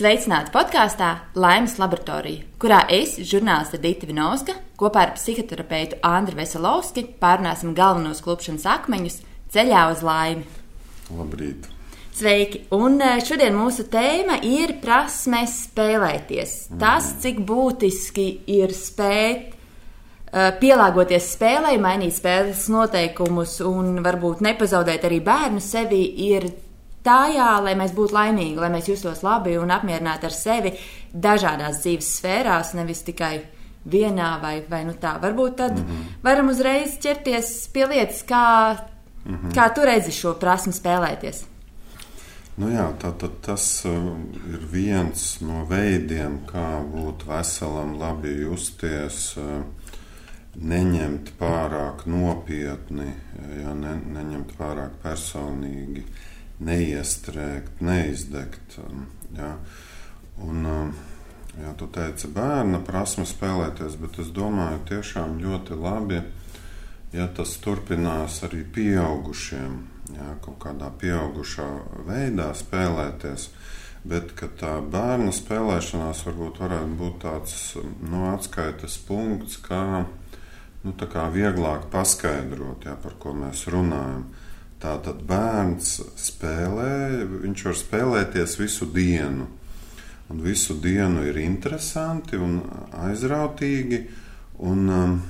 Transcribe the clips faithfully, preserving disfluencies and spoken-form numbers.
Sveicināti podkāstā Laimes laboratorija, kurā es, žurnāliste Dita Vinovska, kopā ar psihoterapeitu Andri Veselovski pārunāsim galvenos klupšanas akmeņus ceļā uz laimi. Labrīt! Sveiki! Un šodien mūsu tēma ir prasme spēlēties. Tas, cik būtiski ir spēt pielāgoties spēlei, mainīt spēles noteikumus un varbūt nepazaudēt arī bērnu sevi, ir tajā, lai mēs būtu laimīgi, lai mēs justos labi un apmierināti ar sevi dažādās dzīves sfērās, nevis tikai vienā vai, vai nu tā. Varbūt tad mm-hmm. varam uzreiz ķerties pie lietas, kā, mm-hmm. kā tu redzi šo prasmi spēlēties. Nu jā, tā, tā, tas uh, ir viens no veidiem, kā būt veselam, labi justies, uh, neņemt pārāk nopietni, ja, ne, neņemt pārāk personīgi, neiestrēgt, neizdegt. Ja. Un, ja tu teici bērna prasme spēlēties, bet es domāju tiešām ļoti labi, ja tas turpinās arī pieaugušiem, ja, kaut kādā pieaugušā veidā spēlēties, bet ka tā bērna spēlēšanās varbūt varētu būt tāds no atskaites punkts, kā, nu, tā kā vieglāk paskaidrot, ja, par ko mēs runājam. Tātad bērns spēlē, viņš var spēlēties visu dienu. Un visu dienu ir interesanti un aizrautīgi. Un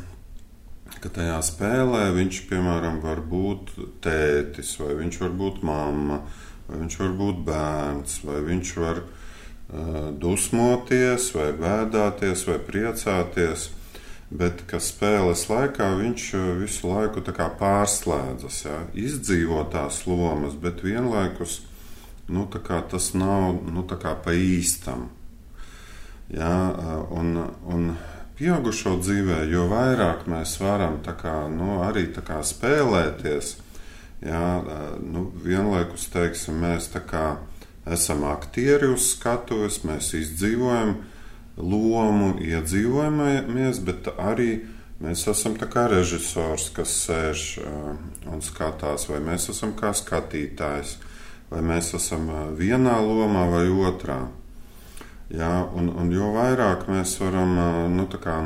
ka tajā spēlē viņš, piemēram, var būt tētis, vai viņš var būt mamma, vai viņš var būt bērns, vai viņš var uh, dusmoties, vai bēdāties, vai priecāties. Bet ka spēles laikā viņš visu laiku tā kā pārslēdzas, ja? Izdzīvo tās lomas, bet vienlaikus nu, tā kā tas nav nu, tā kā pa īstam. Ja? Un, un pieaugušo dzīvē, jo vairāk mēs varam tā kā, nu, arī tā kā spēlēties, ja? Nu, vienlaikus teiksim, mēs tā kā esam aktieri uz skatuves, mēs izdzīvojam lomu, iedzīvojamies, bet arī mēs esam tā kā režisors, kas sēž uh, un skatās, vai mēs esam kā skatītājs, vai mēs esam vienā lomā vai otrā. Jā, un, un jo vairāk mēs varam uh, nu, tā kā,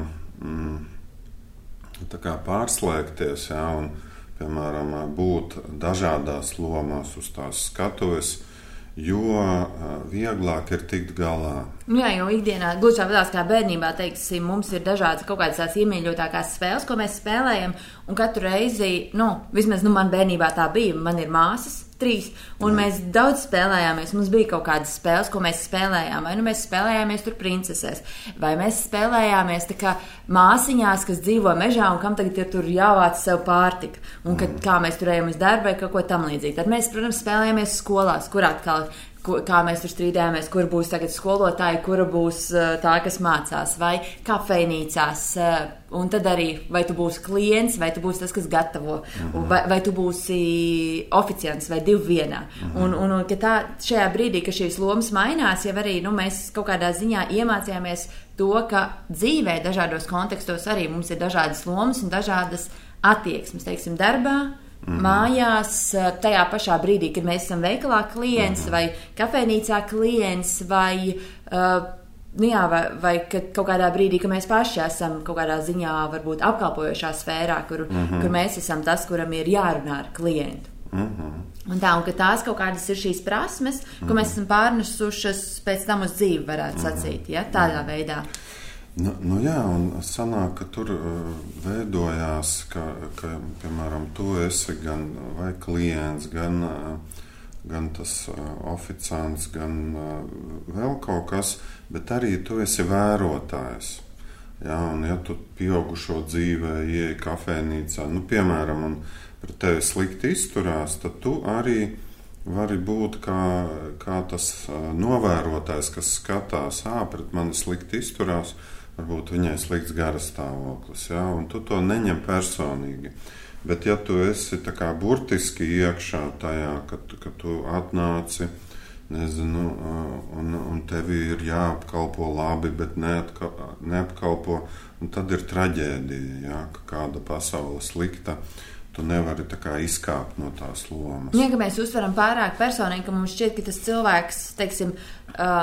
mm, tā kā pārslēgties, jā, un, piemēram, būt dažādās lomās uz tās skatuves, jo uh, vieglāk ir tikt galā. Nu jā, jo ikdienā, gluži tāpat kā bērnībā, teiksim, mums ir dažādas kaut kādas tās iemīļotākās spēles, ko mēs spēlējam, un katru reizi, nu, vismaz nu, man bērnībā tā bija, man ir māsas, trīs, un mm. mēs daudz spēlējāmies, mums bija kaut kādas spēles, ko mēs spēlējām, vai nu mēs spēlējāmies tur princesēs, vai mēs spēlējāmies tā kā māsiņās, kas dzīvo mežā un kam tagad ir tur jāvāc sev pārtika, un kad, kā mēs tur ejam uz darbu vai kaut ko tam līdzīgi. Tad mēs, protams, spēlējāmies skolās, kur atkal kā mēs tur strīdējāmies, kur būs tagad skolotāji, kura būs tā, kas mācās, vai kafejnīcās, un tad arī, vai tu būsi klients, vai tu būsi tas, kas gatavo, uh-huh. vai, vai tu būsi oficiants, vai divi vienā. Uh-huh. Un, un, un ka tā, šajā brīdī, ka šīs lomas mainās, jau arī nu, mēs kaut kādā ziņā iemācījāmies to, ka dzīvē dažādos kontekstos arī mums ir dažādas lomas un dažādas attieksmes, teiksim, darbā, Mm-hmm. mājās, tajā pašā brīdī, kad mēs esam veikalā klients, mm-hmm. vai kafejnīcā klients, vai, uh, nu jā, vai, vai kaut kādā brīdī, ka mēs paši esam kaut kādā ziņā varbūt apkalpojošā sfērā, kur, mm-hmm. kur mēs esam tas, kuram ir jārunā ar klientu. Mm-hmm. Un tā, un ka tās kaut kādas ir šīs prasmes, mm-hmm. ko mēs esam pārnesušas pēc tam uz dzīvi, varētu mm-hmm. sacīt, ja, tādā mm-hmm. veidā. Nu, nu jā, un sanāk, ka tur uh, veidojās, ka, ka, piemēram, tu esi gan vai klients, gan, uh, gan tas uh, oficiants, gan uh, vēl kaut kas, bet arī tu esi vērotājs. Jā, un ja tu pieaugušo dzīvē ieej kafejnīcā, nu, piemēram, un pret tevi slikti izturās, tad tu arī vari būt kā, kā tas uh, novērotājs, kas skatās, ā, pret mani slikti izturās, varbūt viņai slikts garas stāvoklis, ja? Un tu to neņem personīgi. Bet ja tu esi tā kā burtiski iekšā tajā, ka, ka tu atnāci, nezinu, un, un tevi ir jāapkalpo labi, bet neatka, neapkalpo, un tad ir traģēdija, ja? Ka kāda pasaule slikta, tu nevari tā kā izkāpt no tās lomas. Ja, ka mēs uztveram pārāk personīgi, ka mums šķiet, ka tas cilvēks, teiksim, um,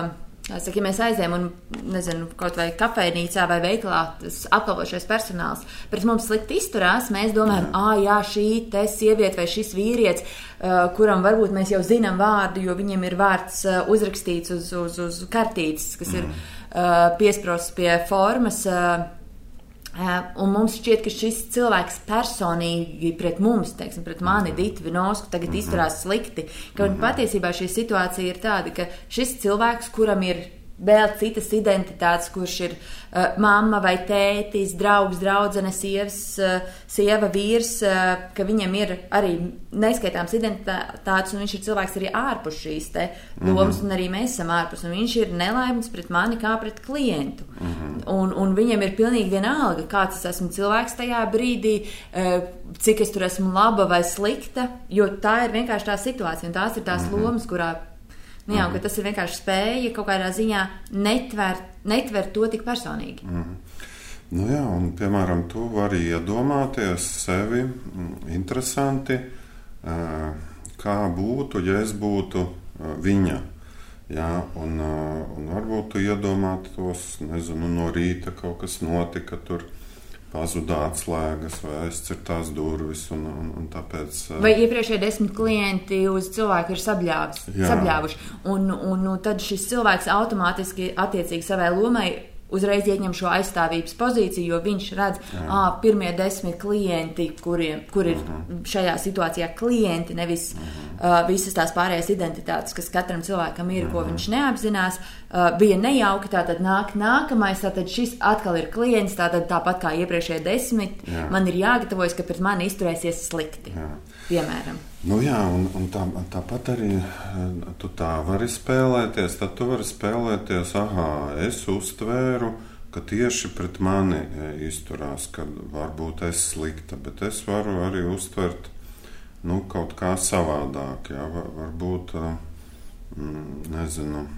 Saka, ja mēs aizējam un, nezinu, kaut vai kafejnīcā vai veikalā, tas apkalpošais personāls pret mums slikti izturās, mēs domājam, ā, jā, šī te sieviete vai šis vīrietis, uh, kuram varbūt mēs jau zinām vārdu, jo viņam ir vārds uh, uzrakstīts uz, uz, uz kartītes, kas ir uh, piesprosts pie formas, uh, Uh, un mums šķiet, ka šis cilvēks personīgi pret mums, teiksim, pret mani, Ditu Vinovsku, tagad izturās slikti. Ka patiesībā šī situācija ir tāda, ka šis cilvēks, kuram ir vēl citas identitātes, kurš ir uh, mamma vai tētis, draugs, draudzene, sievas, uh, sieva, vīrs, uh, ka viņam ir arī neskaitāms identitātes, un viņš ir cilvēks arī ārpus šīs te lomas, mm-hmm. un arī mēs esam ārpus, un viņš ir nelaimīgs pret mani kā pret klientu. Mm-hmm. Un, un viņam ir pilnīgi vienalga, kāds es esmu cilvēks tajā brīdī, uh, cik es tur esmu laba vai slikta, jo tā ir vienkārši tā situācija, un tās ir tās mm-hmm. lomas, kurā Nu, jā, mm. tas ir vienkārši spēja kaut kādā ziņā netver, netver to tik personīgi. Mm. Nu jā, un, piemēram, tu vari iedomāties sevi interesanti, kā būtu, ja es būtu viņa. Jā, un, un varbūt tu iedomātos, nezinu, no rīta kaut kas notika tur, pazuda atslēgas vai aizcirtās durvis. Un, un, un tāpēc, vai iepriekšēji desmit klienti uz cilvēku ir sabļāvuši. Un, un, un tad šis cilvēks automātiski attiecīgi savai lomai uzreiz ieņem šo aizstāvības pozīciju, jo viņš redz, ā, pirmie desmit klienti, kuriem, kur ir uh-huh. šajā situācijā klienti, nevis uh-huh. uh, visas tās pārējās identitātes, kas katram cilvēkam ir, uh-huh. ko viņš neapzinās, uh, bija nejauki, tātad nāk nākamais, tātad šis atkal ir klients, tātad tāpat kā iepriekšējie desmit, jā. Man ir jāgatavojas, ka pret mani izturēsies slikti, jā. Piemēram. Nu jā, un, un tā, tāpat arī tu tā vari spēlēties, tad tu vari spēlēties, aha, es uztvēru, ka tieši pret mani izturās, ka varbūt es slikta, bet es varu arī uztvert, nu, kaut kā savādāk, jā, var, varbūt, nezinu,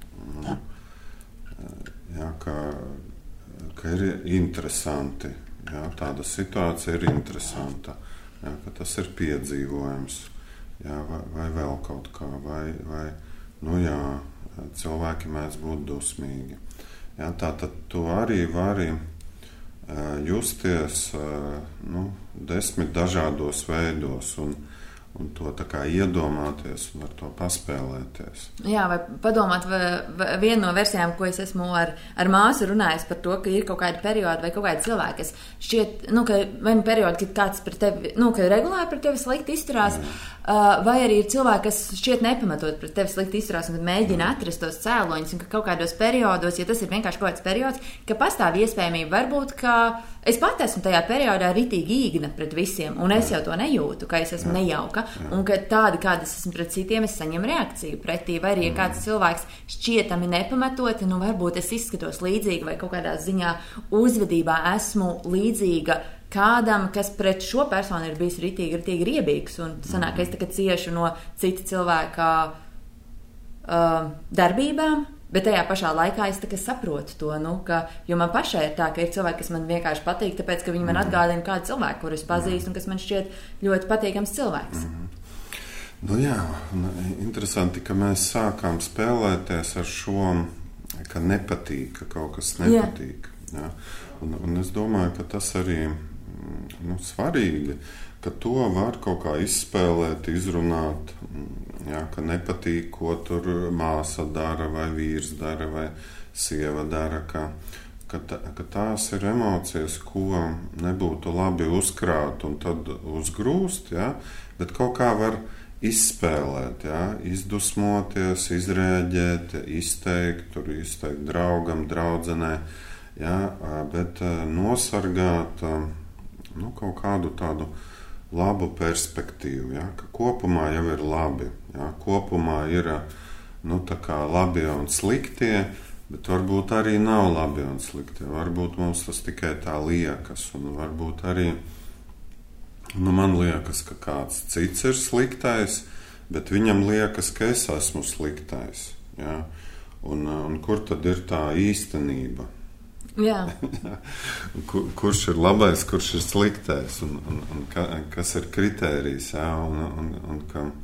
jā, ka, ka ir interesanti, jā, tāda situācija ir interesanta. Jā, ka tas ir piedzīvojums, jā, vai, vai vēl kaut kā, vai, vai nu jā, cilvēki mēdz būt dusmīgi. Jā, tā tad tu arī vari uh, justies uh, nu, desmit dažādos veidos un, un to tā kā iedomāties un ar to paspēlēties. Jā, vai padomāt, vai, vai viena no versijām, ko es esmu ar, ar māsu runājis par to, ka ir kaut kādi periodi vai kaut kādi cilvēki, kas šķiet, nu, ka vai periodi, kad kāds par tevi, nu, ka regulāri par tevi slikti izturās, uh, vai arī ir cilvēki, kas šķiet nepamatot par tevi slikti izturās un mēģina atrast tos cēloņus, un ka kaut kādos periodos, ja tas ir vienkārši kaut kāds periods, ka pastāv iespējamība varbūt, ka es pat esmu tajā periodā ritīgi īgna pret visiem, un es jau to nejūtu, ka es esmu nejauka, un ka tādi, kādas esmu pret citiem, es saņemu reakciju pretī, vai arī, ja kāds cilvēks šķietami nepamatoti, nu varbūt es izskatos līdzīgi, vai kaut kādā ziņā uzvedībā esmu līdzīga kādam, kas pret šo personu ir bijis ritīgi, ritīgi riebīgs, un sanāk, ka es tagad ciešu no cita cilvēka uh, darbībām, bet tajā pašā laikā es tā kā saprotu to, nu, ka, jo man pašai ir tā, ka ir cilvēki, kas man vienkārši patīk, tāpēc, ka viņi man atgādina kādu cilvēku, kuru es pazīstu, un kas man šķiet ļoti patīkams cilvēks. Mm-hmm. Nu jā, interesanti, ka mēs sākām spēlēties ar šo, ka nepatīk, ka kaut kas nepatīk. Jā. Jā. Un, un es domāju, ka tas arī nu, svarīgi, ka to var kaut kā izspēlēt, izrunāt, jā, ka nepatīk, ko tur māsa dara, vai vīrs dara, vai sieva dara, ka, ka, tā, ka tās ir emocijas, ko nebūtu labi uzkrāt un tad uzgrūst, jā, bet kaut kā var izspēlēt, jā, izdusmoties, izrēģēt, izteikt, tur izteikt draugam, draudzenē, jā, bet nosargāt nu, kaut kādu tādu labu perspektīvu, ja, ka kopumā jau ir labi, ja, kopumā ir nu, tā kā labie un sliktie, bet varbūt arī nav labi un sliktie, varbūt mums tas tikai tā liekas, un varbūt arī, nu, man liekas, ka kāds cits ir sliktais, bet viņam liekas, ka es esmu sliktais, ja, un, un kur tad ir tā īstenība? Jā. Kur, kurš ir labais, kurš ir sliktais un, un, un ka, kas ir kritērijs, jā, un, un, un ka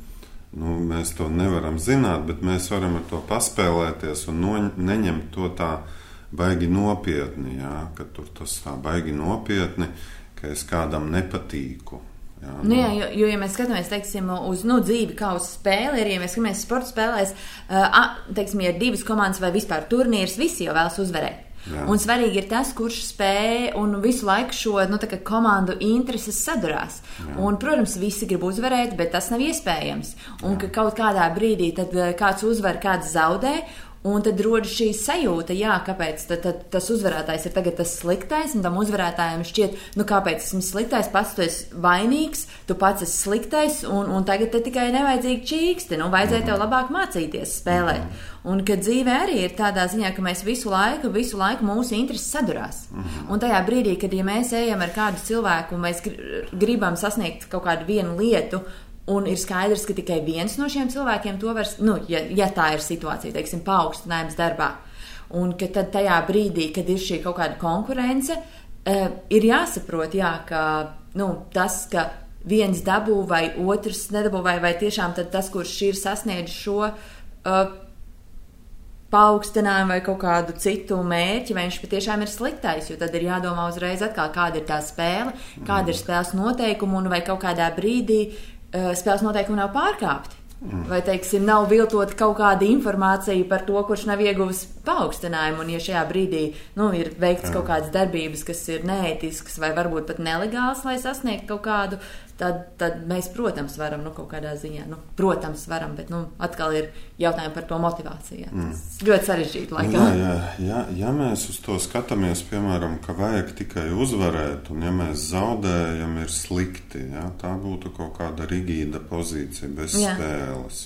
Nu, mēs to nevaram zināt, bet mēs varam ar to paspēlēties un no, neņemt to tā baigi nopietni, jā, ka tur tas tā baigi nopietni, ka es kādam nepatīku. Jā, nu, jā, jo, jo, ja mēs skatāmies, teiksim, uz nu, dzīvi kā uz spēli, arī, ja mēs skatāmies sporta spēlēs, uh, teiksim, ja ir divas komandas vai vispār turnīrs, visi jau vēlas uzvarēt. Jā. Un svarīgi ir tas, kurš spēja un visu laiku šo nu, tā kā komandu intereses sadurās. Jā. Un, protams, visi grib uzvarēt, bet tas nav iespējams. Un Jā. Ka kaut kādā brīdī tad kāds uzvar, kāds zaudē. Un tad rodas šī sajūta, jā, kāpēc tad, tad, tas uzvarētājs ir tagad tas sliktais, un tam uzvarētājiem šķiet, nu kāpēc esmu sliktais, pats tu esi vainīgs, tu pats esi sliktais, un, un tagad te tikai nevajadzīgi čīksti, nu vajadzēja tev labāk mācīties spēlēt. Un ka dzīve arī ir tādā ziņā, ka mēs visu laiku, visu laiku mūsu intereses sadurās. Un tajā brīdī, kad ja mēs ejam ar kādu cilvēku, un mēs gribam sasniegt kaut kādu vienu lietu, un ir skaidrs, ka tikai viens no šiem cilvēkiem to var, nu, ja, ja tā ir situācija, teiksim, paaugstinājums darbā, un ka tad tajā brīdī, kad ir šī kaut kāda konkurence, uh, ir jāsaprot, jā, ka, nu, tas, ka viens dabū vai otrs nedabū, vai, vai tiešām tad tas, kurš ir sasniedz šo uh, paaugstinājumu vai kaut kādu citu mērķi, vai viņš patiešām ir sliktais, jo tad ir jādomā uzreiz atkal, kāda ir tā spēle, kāda ir spēles noteikuma, un vai kaut kādā brīdī spēles noteikumi nav pārkāpti. Vai, teiksim, nav viltot kaut kāda informācija par to, kurš nav ieguvis paaugstinājumu, un ja šajā brīdī, nu, ir veikts kaut kādas darbības, kas ir neētiskas vai varbūt pat nelegāls, lai sasniegtu kaut kādu, tad, tad mēs, protams, varam, nu, kaut kādā ziņā, nu, protams, varam, bet, nu, atkal ir jautājumi par to motivāciju. Tas mm. ļoti sarežģīti, laikam. Jā, jā, jā, ja mēs uz to skatāmies, piemēram, ka vajag tikai uzvarēt, un ja mēs zaudējam, ir slikti, jā, tā būtu kaut kāda rigīda pozīcija bez jā. spēles.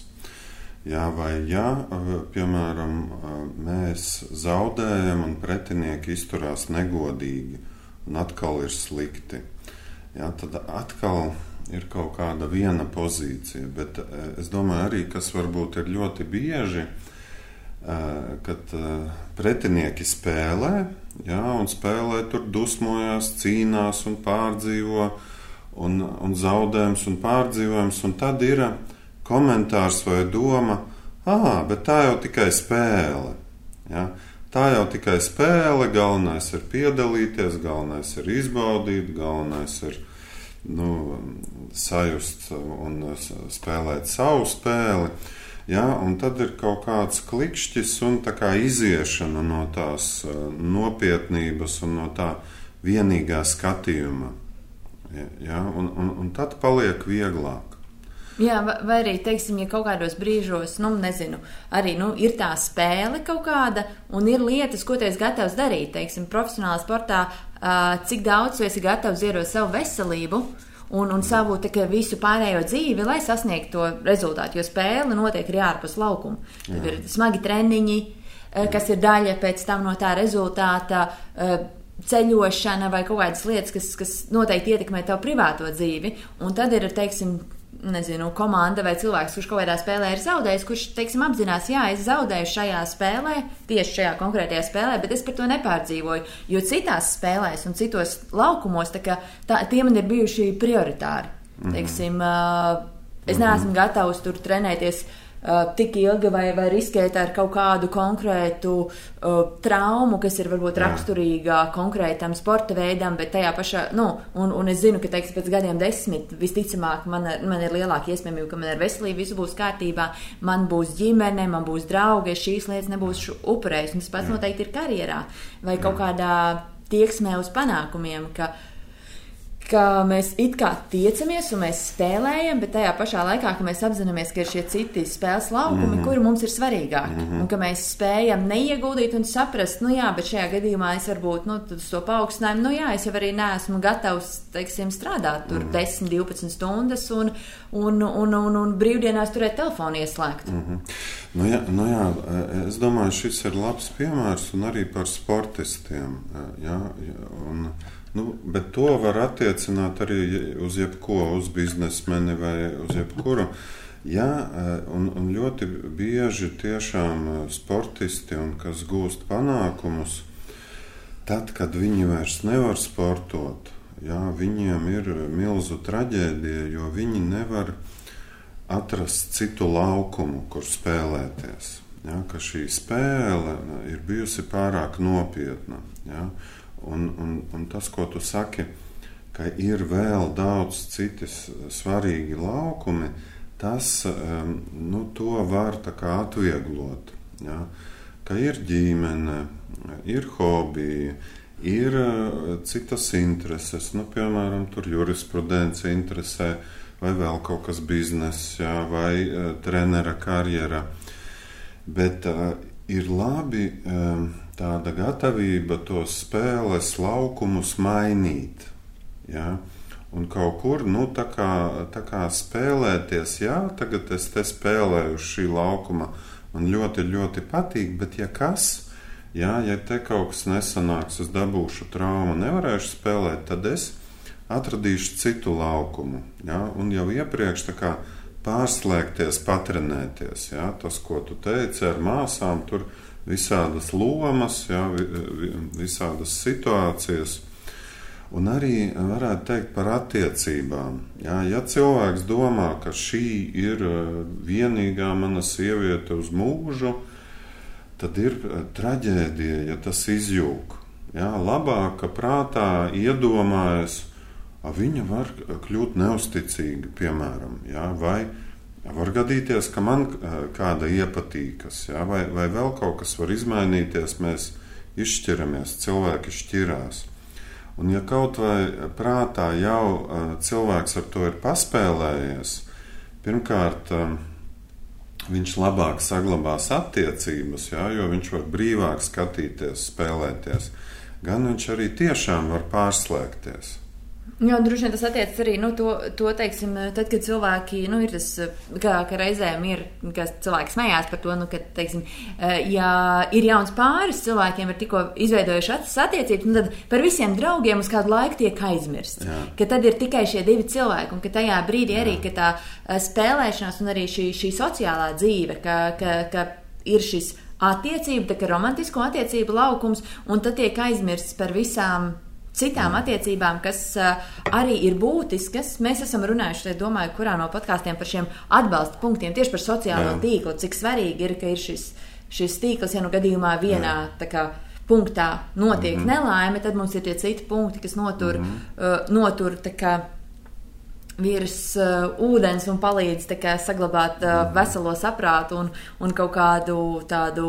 Jā, vai ja, piemēram, mēs zaudējam un pretinieki izturās negodīgi, un atkal ir slikti, jā, tad atkal ir kaut kāda viena pozīcija, bet es domāju arī, kas varbūt ir ļoti bieži, kad pretinieki spēlē, jā, un spēlē tur dusmojās, cīnās un pārdzīvo, un, un zaudējums un pārdzīvojums, un tad ir komentārs vai doma, ah, bet tā jau tikai spēle, jā. Tā jau tikai spēle, galvenais ir piedalīties, galvenais ir izbaudīt, galvenais ir nu, sajust un spēlēt savu spēli. Ja, un tad ir kaut kāds klikšķis un tā kā iziešana no tās nopietnības un no tā vienīgā skatījuma. Ja, un, un, un tad paliek vieglāk. Jā, vai arī, teiksim, ja kaut kādos brīžos, nu, nezinu, arī, nu, ir tā spēle kaut kāda, un ir lietas, ko tu esi gatavs darīt, teiksim, profesionālā sportā, cik daudz tu esi gatavs ziedot savu veselību un, un savu, tā kā visu pārējo dzīvi, lai sasniegtu to rezultātu, jo spēle notiek arī ārpus laukuma. Tad ir smagi treniņi, kas ir daļa pēc tam no tā rezultāta, ceļošana vai kaut kādas lietas, kas, kas noteikti ietekmē tavu privāto dzīvi, un tad ir, teiksim, nezinu, komanda vai cilvēks, kurš kaut kādā spēlē ir zaudējis, kurš, teiksim, apzinās, jā, es zaudēju šajā spēlē, tieši šajā konkrētajā spēlē, bet es par to nepārdzīvoju, jo citās spēlēs un citos laukumos, tā kā tā, tie man ir bijuši prioritāri. Mm-hmm. Teiksim, uh, es neesmu gatavs tur trenēties uh, tik ilgi vai, vai riskēt ar kaut kādu konkrētu uh, traumu, kas ir varbūt raksturīga konkrētam sporta veidam, bet tajā pašā, nu, un, un es zinu, ka, teiksim, pēc gadiem desmit visticamāk man, man ir lielāka iespējamība, ka man ir veselība, visu būs kārtībā, man būs ģimene, man būs draugi, es šīs lietas nebūšu upurējis, un tas pats noteikti ir karjerā vai kaut kādā tieksmē uz panākumiem, ka ka mēs it kā tiecamies un mēs spēlējam, bet tajā pašā laikā, ka mēs apzināmies, ka ir šie citi spēles laukumi, mm-hmm. kuri mums ir svarīgāki, mm-hmm. un ka mēs spējam neieguldīt un saprast, nu jā, bet šajā gadījumā es varbūt, nu, uz to paaugstinājumu, nu jā, es jau arī neesmu gatavs, teiksim, strādāt tur mm-hmm. desmit, divpadsmit stundas un, un, un, un, un brīvdienās turēt telefonu ieslēgt. Mm-hmm. Nu jā, nu jā, es domāju, šis ir labs piemērs un arī par sportistiem, jā, un nu, bet to var attiecināt arī uz jebko, uz biznesmeni vai uz jebkuru. Jā, un, un ļoti bieži tiešām sportisti, un kas gūst panākumus, tad, kad viņi vairs nevar sportot, jā, viņiem ir milzu traģēdija, jo viņi nevar atrast citu laukumu, kur spēlēties. Ja, ka šī spēle ir bijusi pārāk nopietna. Ja, un, un, un tas, ko tu saki, ka ir vēl daudz citas svarīgi laukumi, tas nu, to var tā kā atvieglot. Ja, ka ir ģimene, ir hobija, ir citas intereses, nu, piemēram, tur jurisprudence interesē, vai vēl kaut kas bizness, ja, vai trenera karjera. Bet uh, ir labi um, tāda gatavība tos spēles laukumus mainīt. Ja? Un kaut kur, nu, tā kā, tā kā spēlēties, jā, tagad es te spēlēju uz šī laukuma, man ļoti, ļoti patīk, bet ja kas, jā, ja te kaut kas nesanāks, es dabūšu traumu, nevarēšu spēlēt, tad es atradīšu citu laukumu. Ja? Un jau iepriekš tā kā pārslēgties, patrenēties. Ja? Tas, ko tu teici ar māsām, tur visādas lomas, ja? Visādas situācijas. Un arī varētu teikt par attiecībām. Ja, ja cilvēks domā, ka šī ir vienīgā mana sieviete uz mūžu, tad ir traģēdija, ja tas izjūg. Ja, labāk, ka prātā iedomājas, viņa var kļūt neusticīga, piemēram, ja, vai var gadīties, ka man kāda iepatīkas, ja, vai, vai vēl kaut kas var izmainīties, mēs izšķiramies, cilvēki šķirās. Un ja kaut vai prātā jau cilvēks ar to ir paspēlējies, pirmkārt, viņš labāk saglabās attiecības, ja, jo viņš var brīvāk skatīties, spēlēties, gan viņš arī tiešām var pārslēgties. Jā, droši vien tas attiecas arī, nu, to, to teiksim, tad, kad cilvēki, nu, ir tas, kā, ka reizēm ir, ka cilvēki smējās par to, nu, ka, teiksim, ja ir jauns pāris, cilvēkiem ir tikko izveidojuši attiecības, nu, tad par visiem draugiem uz kādu laiku tiek aizmirsts. Jā. Ka tad ir tikai šie divi cilvēki, un ka tajā brīdī Jā. Arī, ka tā spēlēšanās un arī šī, šī sociālā dzīve, ka, ka, ka ir šis attiecība, tā kā romantisko attiecību laukums, un tad tiek aizmirsts par visām citām attiecībām, kas uh, arī ir būtiskas. Mēs esam runājuši, domāju, kurā no podkāstiem par šiem atbalsta punktiem, tieši par sociālo Jā. Tīklu, cik svarīgi ir, ka ir šis, šis tīkls, ja nu gadījumā vienā tā kā punktā notiek mm-hmm. nelaime, tad mums ir tie citi punkti, kas notur, mm-hmm. uh, notur tā kā virs uh, ūdens un palīdz tā kā saglabāt uh, mm-hmm. veselo saprātu un, un kaut kādu tādu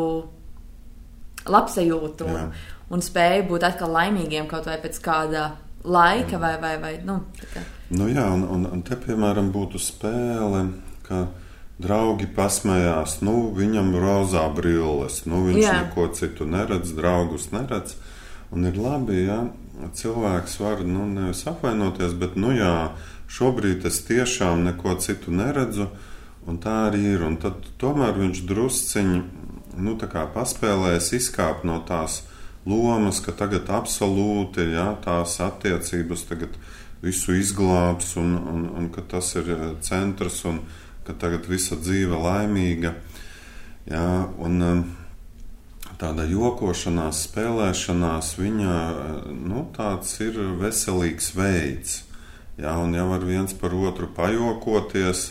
labsajūtu. Un, un spēju būt atkal laimīgiem kaut vai pēc kāda laika vai, vai, vai nu, tā kā. Nu jā, un, un, un te, piemēram, būtu spēle, ka draugi pasmējās, nu, viņam rozā brilles, nu, viņš jā. Neko citu neredz, draugus neredz, un ir labi, ja cilvēks var, nu, nevis apvainoties, bet, nu jā, šobrīd es tiešām neko citu neredzu, un tā arī ir, un tad tomēr viņš drusciņi, nu, tā kā paspēlēs izkāpt no tās lomas, ka tagad absolūti, jā, tās attiecības tagad visu izglābs un, un, un ka tas ir centrs un ka tagad visa dzīve laimīga. Jā, un tāda jokošanās, spēlēšanās, viņa, nu, tāds ir veselīgs veids. Jā, un jau var viens par otru pajokoties,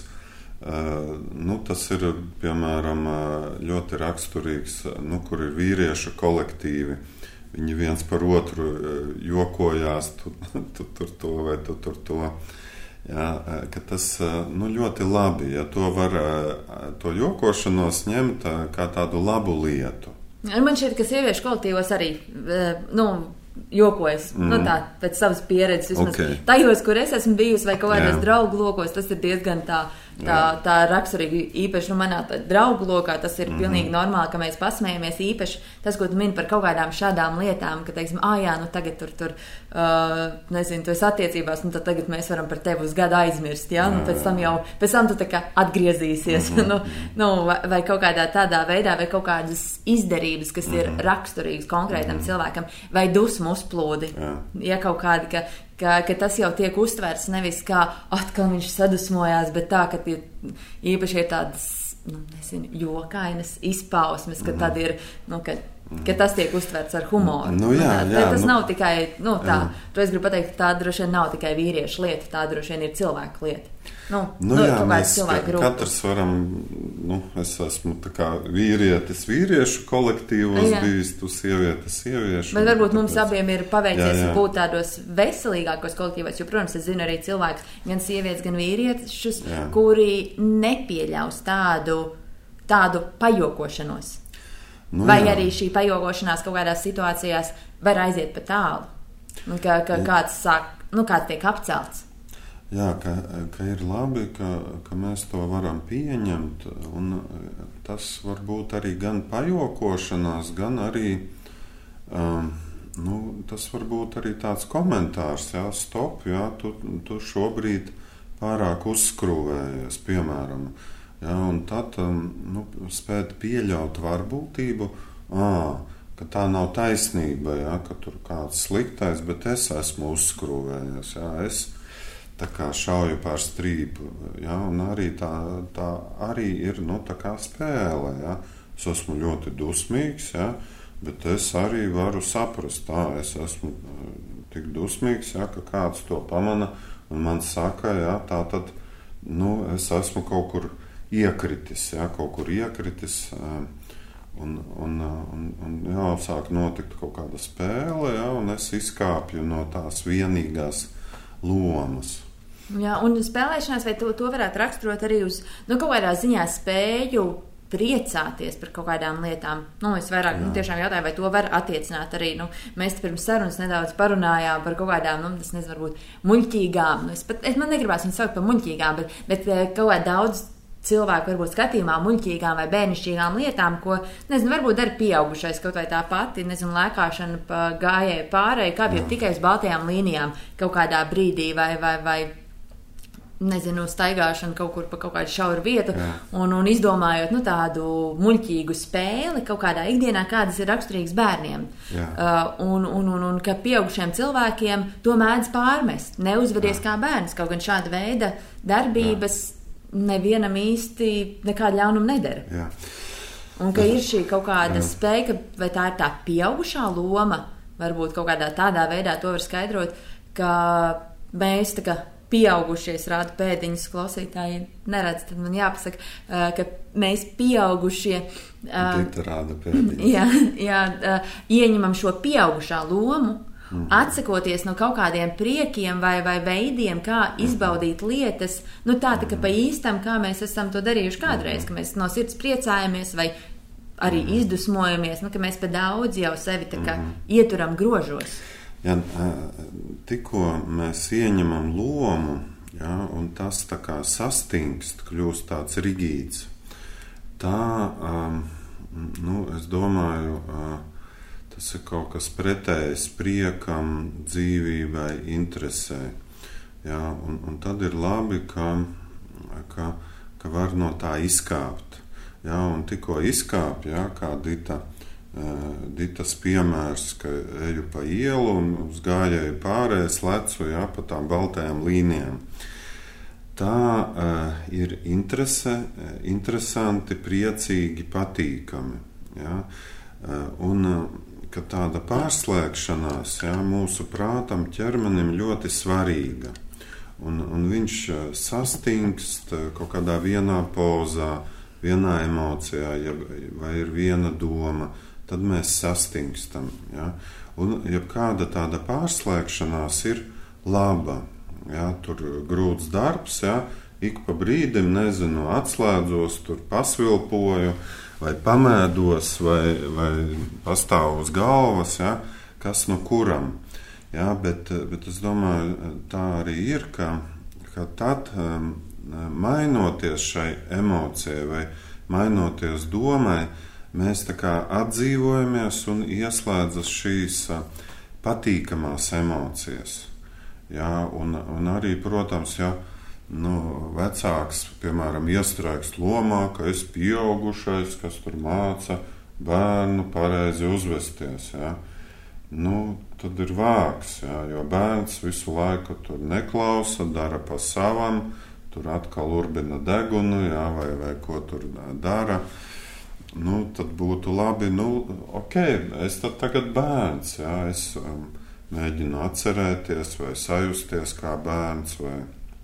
nu, tas ir, piemēram, ļoti raksturīgs, nu, kur ir vīriešu kolektīvi. Viņi viens par otru jokojās, tu, tu tur to vai tu tur to. Jā, ka tas, nu, ļoti labi, ja to var, to jokošanos ņemt kā tādu labu lietu. Man šķiet, ka sieviešu kolektīvos arī, nu, jokojas, mm. nu tā, pēc savas pieredzes, vismaz okay. tajos, kur es esmu bijusi vai kaut kādos draugu lokos, tas ir diezgan tā, tā, tā raksturīgi, īpaši, nu, manā draugu lokā, tas ir mm. pilnīgi normāli, ka mēs pasmējamies, īpaši tas, ko tu mini par kaut kādām šādām lietām, ka, teiksim, ā, jā, nu, tagad tur, tur, uh, nezinu, tu esi attiecībās, nu, tad tagad mēs varam par tevi uz gadu aizmirst, jā, nu, pēc tam jau, pēc tam tu tā kā atgriezīsies, mm-hmm. nu, nu, vai, vai kaut kādā tādā veidā, vai kaut kādas izdarības, kas mm-hmm. ir raksturīgas konkrētam mm-hmm. cilvēkam, vai dusmu uzplūdi, jā. Ja kaut kādi, ka, ka, ka tas jau tiek uztverts nevis kā atkal viņš sadusmojās, bet tā, ka tie īpaši ir tādas, nu, nezinu, jokainas izpausmes, ka mm-hmm. tad ir, nu, ka ka tas tiek uztverts ar humoru. Nu, jā, tā, jā, tas nu, nav tikai, nu, tā, jā. to es gribu pateikt, tā droši vien nav tikai vīriešu lieta, tā droši vien ir cilvēku lieta. Nu, Nu, nu, jā, kaut kāda mēs cilvēku ka- grupa. katrs varam, nu, es esmu tā kā vīrietis vīriešu kolektīvos Jā. bijis, tu sievietes sieviešu. Bet varbūt un mums tāpēc- abiem ir paveicies Jā, jā. būt tādos veselīgākos kolektīvos, jo, protams, es zinu arī cilvēkus, gan sievietes, gan vīriešus, Jā. kuri nepieļaus tādu, tādu pajokošanos. Nu, Vai jā. arī šī pajokošanās kaut kādās situācijās var aiziet pa tālu. Nu, ka, ka kāds sāk, nu, kāds tiek apcelts. Jā, ka, ka ir labi, ka, ka mēs to varam pieņemt, un tas var būt arī gan pajokošanās, gan arī, um, nu, tas var būt arī tāds komentārs, jā, stop, jā, tu, tu šobrīd pārāk uzskrūvējies, piemēram, jā, un tad, um, nu, spēt pieļaut varbūtību, ā, ka tā nav taisnība, jā, ka tur kāds sliktais, bet es esmu uzskrūvējies, jā, es tā kā šauju pār strīpu, ja, un arī tā, tā arī ir, nu, tā kā spēle, ja. Es esmu ļoti dusmīgs, ja, bet es arī varu saprast, tā, es esmu uh, tik dusmīgs, ja, ka kāds to pamana, un man saka, ja, tā tad, nu, es esmu kaut kur iekritis, ja, kaut kur iekritis, uh, un, un, un, un jāsāk notikt kaut kāda spēle, ja, un es izkāpju no tās vienīgās lomas. Jā, un spēlēšanās, vai to, to varētu raksturot arī uz, nu, kaut kādā ziņā spēju priecāties par kaut kādām lietām. Nu, es vairāk, nu, tiešām jautāju, vai to var attiecināt arī, nu, mēs pirms sarunas nedaudz parunājām par kaut kādām, nu, tas nezinu, varbūt muļķīgām, nu, es pat, es man negribās viņu saukt par muļķīgām, bet, bet kaut kā daudz cilvēku varbūt skatījumā muļķīgām vai bērnišķīgām lietām, ko, nezinu, varbūt dara pieaugušais, kaut vai tā pati, nezinu, lēkāšana pa gājēju pārēju, kāpjot tikai uz baltajām līnijām kaut kādā brīdī vai, vai, vai nezinu, staigāšana kaut kur pa kaut kādu šauru vietu un, un izdomājot, nu, tādu muļķīgu spēli kaut kādā ikdienā, kādas ir raksturīgas bērniem. Uh, un, un, un, un ka pieaugušiem cilvēkiem to mēdz pārmest, neuzvedies Jā. Kā bērns, kaut gan šāda veida darbības Jā. Nevienam īsti nekādu ļaunumu nedara. Jā. Un ka ir šī kaut kāda Jā. spēja, ka, vai tā ir tā pieaugušā loma, varbūt kaut kādā tādā veidā to var skaidrot, ka mēs tā kā pieaugušies, rāda pēdiņas, klausītāji neredz, tad man jāpasaka, ka mēs pieaugušie Dita rāda pēdiņas. jā, jā, ieņemam šo pieaugušā lomu, mm. atsakoties no kaut kādiem priekiem vai, vai veidiem, kā izbaudīt lietas, nu tā, tā ka pa īstam, kā mēs esam to darījuši kādreiz, ka mēs no sirds priecājamies vai arī mm. izdusmojamies, nu, ka mēs pa daudz jau sevi tā kā mm. ieturam grožos. Ja, tikko mēs ieņemam lomu, ja, un tas tā kā sastingst, kļūst tāds rigīds, tā, um, nu, es domāju, uh, tas ir kaut kas pretējs priekam, dzīvībai, interesē. Ja, un, un tad ir labi, ka, ka, ka var no tā izkāpt. Ja, un tikko izkāp, ja, kā Dita Ditas piemērs, ka eju pa ielu un uz gājēju pārējais lecu, jā, pa tām baltajām līnijām. Tā uh, ir interese, interesanti, priecīgi, patīkami. Jā. Uh, un uh, ka tāda pārslēgšanās, jā, mūsu prātam, ķermenim ļoti svarīga. Un, un viņš sastingst kaut kādā vienā pozā, vienā emocijā, ja, vai ir viena doma, tad mēs sastingstam. Ja? Un, ja kāda tāda pārslēgšanās ir laba, ja? Tur grūts darbs, ja? Ik pa brīdim, nezinu, atslēdzos, tur pasvilpoju, vai pamēdos, vai, vai pastāvu uz galvas, ja? Kas no kuram. Ja? Bet, bet es domāju, tā arī ir, ka, ka tad um, mainoties šai emocijai vai mainoties domai, mēs tā kā atdzīvojamies un ieslēdzas šīs patīkamās emocijas. Jā, un, un arī, protams, ja nu, vecāks, piemēram, iestrēgst lomā, ka es pieaugušais, kas tur māca bērnu pareizi uzvesties. Jā. Nu, tad ir vāks, jā, jo bērns visu laiku tur neklausa, dara pa savam, tur atkal urbina degunu, jā, vai, vai ko tur dara. nu, tad būtu labi, nu, ok, es tad tagad bērns, jā, es um, mēģinu atcerēties vai sajusties kā bērns vai,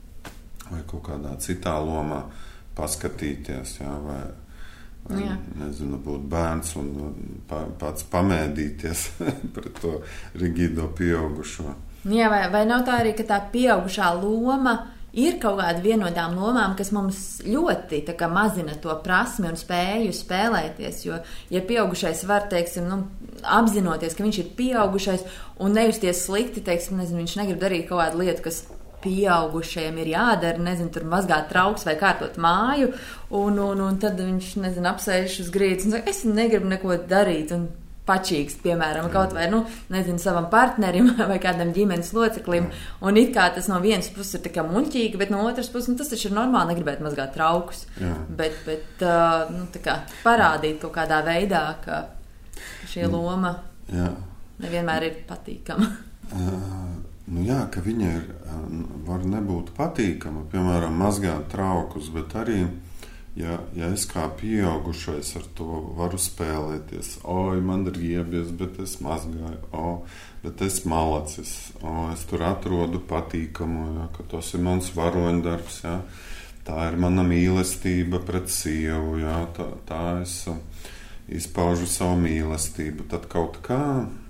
vai kaut kādā citā lomā paskatīties, jā, vai, vai jā. nezinu, būt bērns un pa, pats pamēdīties pret to rigido pieaugušo. Jā, vai, vai nav tā arī, ka tā pieaugušā loma ir kaut kāda viena no tām lomām, kas mums ļoti tā kā mazina to prasmi un spēju spēlēties, jo, ja pieaugušais var, teiksim, nu, apzinoties, ka viņš ir pieaugušais un nejusties slikti, teiksim, nezinu, viņš negrib darīt kaut kādu lietu, kas pieaugušajiem ir jādara, nezinu, tur mazgāt trauks vai kārtot māju, un, un, un tad viņš, nezinu, apsēž uz grīdas un saka, es negribu neko darīt, un pačīgs, piemēram, kaut vai, nu, nezinu, savam partnerim vai kādam ģimenes loceklim, un it kā tas no vienas puses ir tā kā muļķīgi, bet no otras puses, nu, tas taču ir normāli negribēt mazgāt traukus, Jā. bet, bet uh, nu, tā kā parādīt kaut kādā veidā, ka šī loma Jā. nevienmēr ir patīkama. Uh. Nu jā, ka viņa ir, var nebūt patīkama, piemēram, mazgāt traukus, bet arī, ja, ja es kā pieaugušais ar to varu spēlēties, oi, man riebies, bet es mazgāju, o, bet es malacis, o, es tur atrodu patīkamu, jā, ka tas ir mans varoņdarbs, jā, tā ir mana mīlestība pret sievu, jā, tā, tā es izpaužu savu mīlestību, tad kaut kā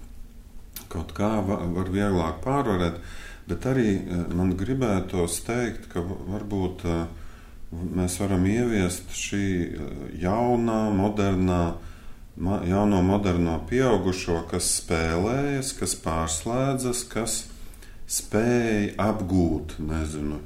Kaut kā var vieglāk pārvarēt, bet arī man gribētos teikt, ka varbūt mēs varam ieviest šī jaunā, modernā, jauno, moderno pieaugušo, kas spēlējas, kas pārslēdzas, kas spēj apgūt, nezinu,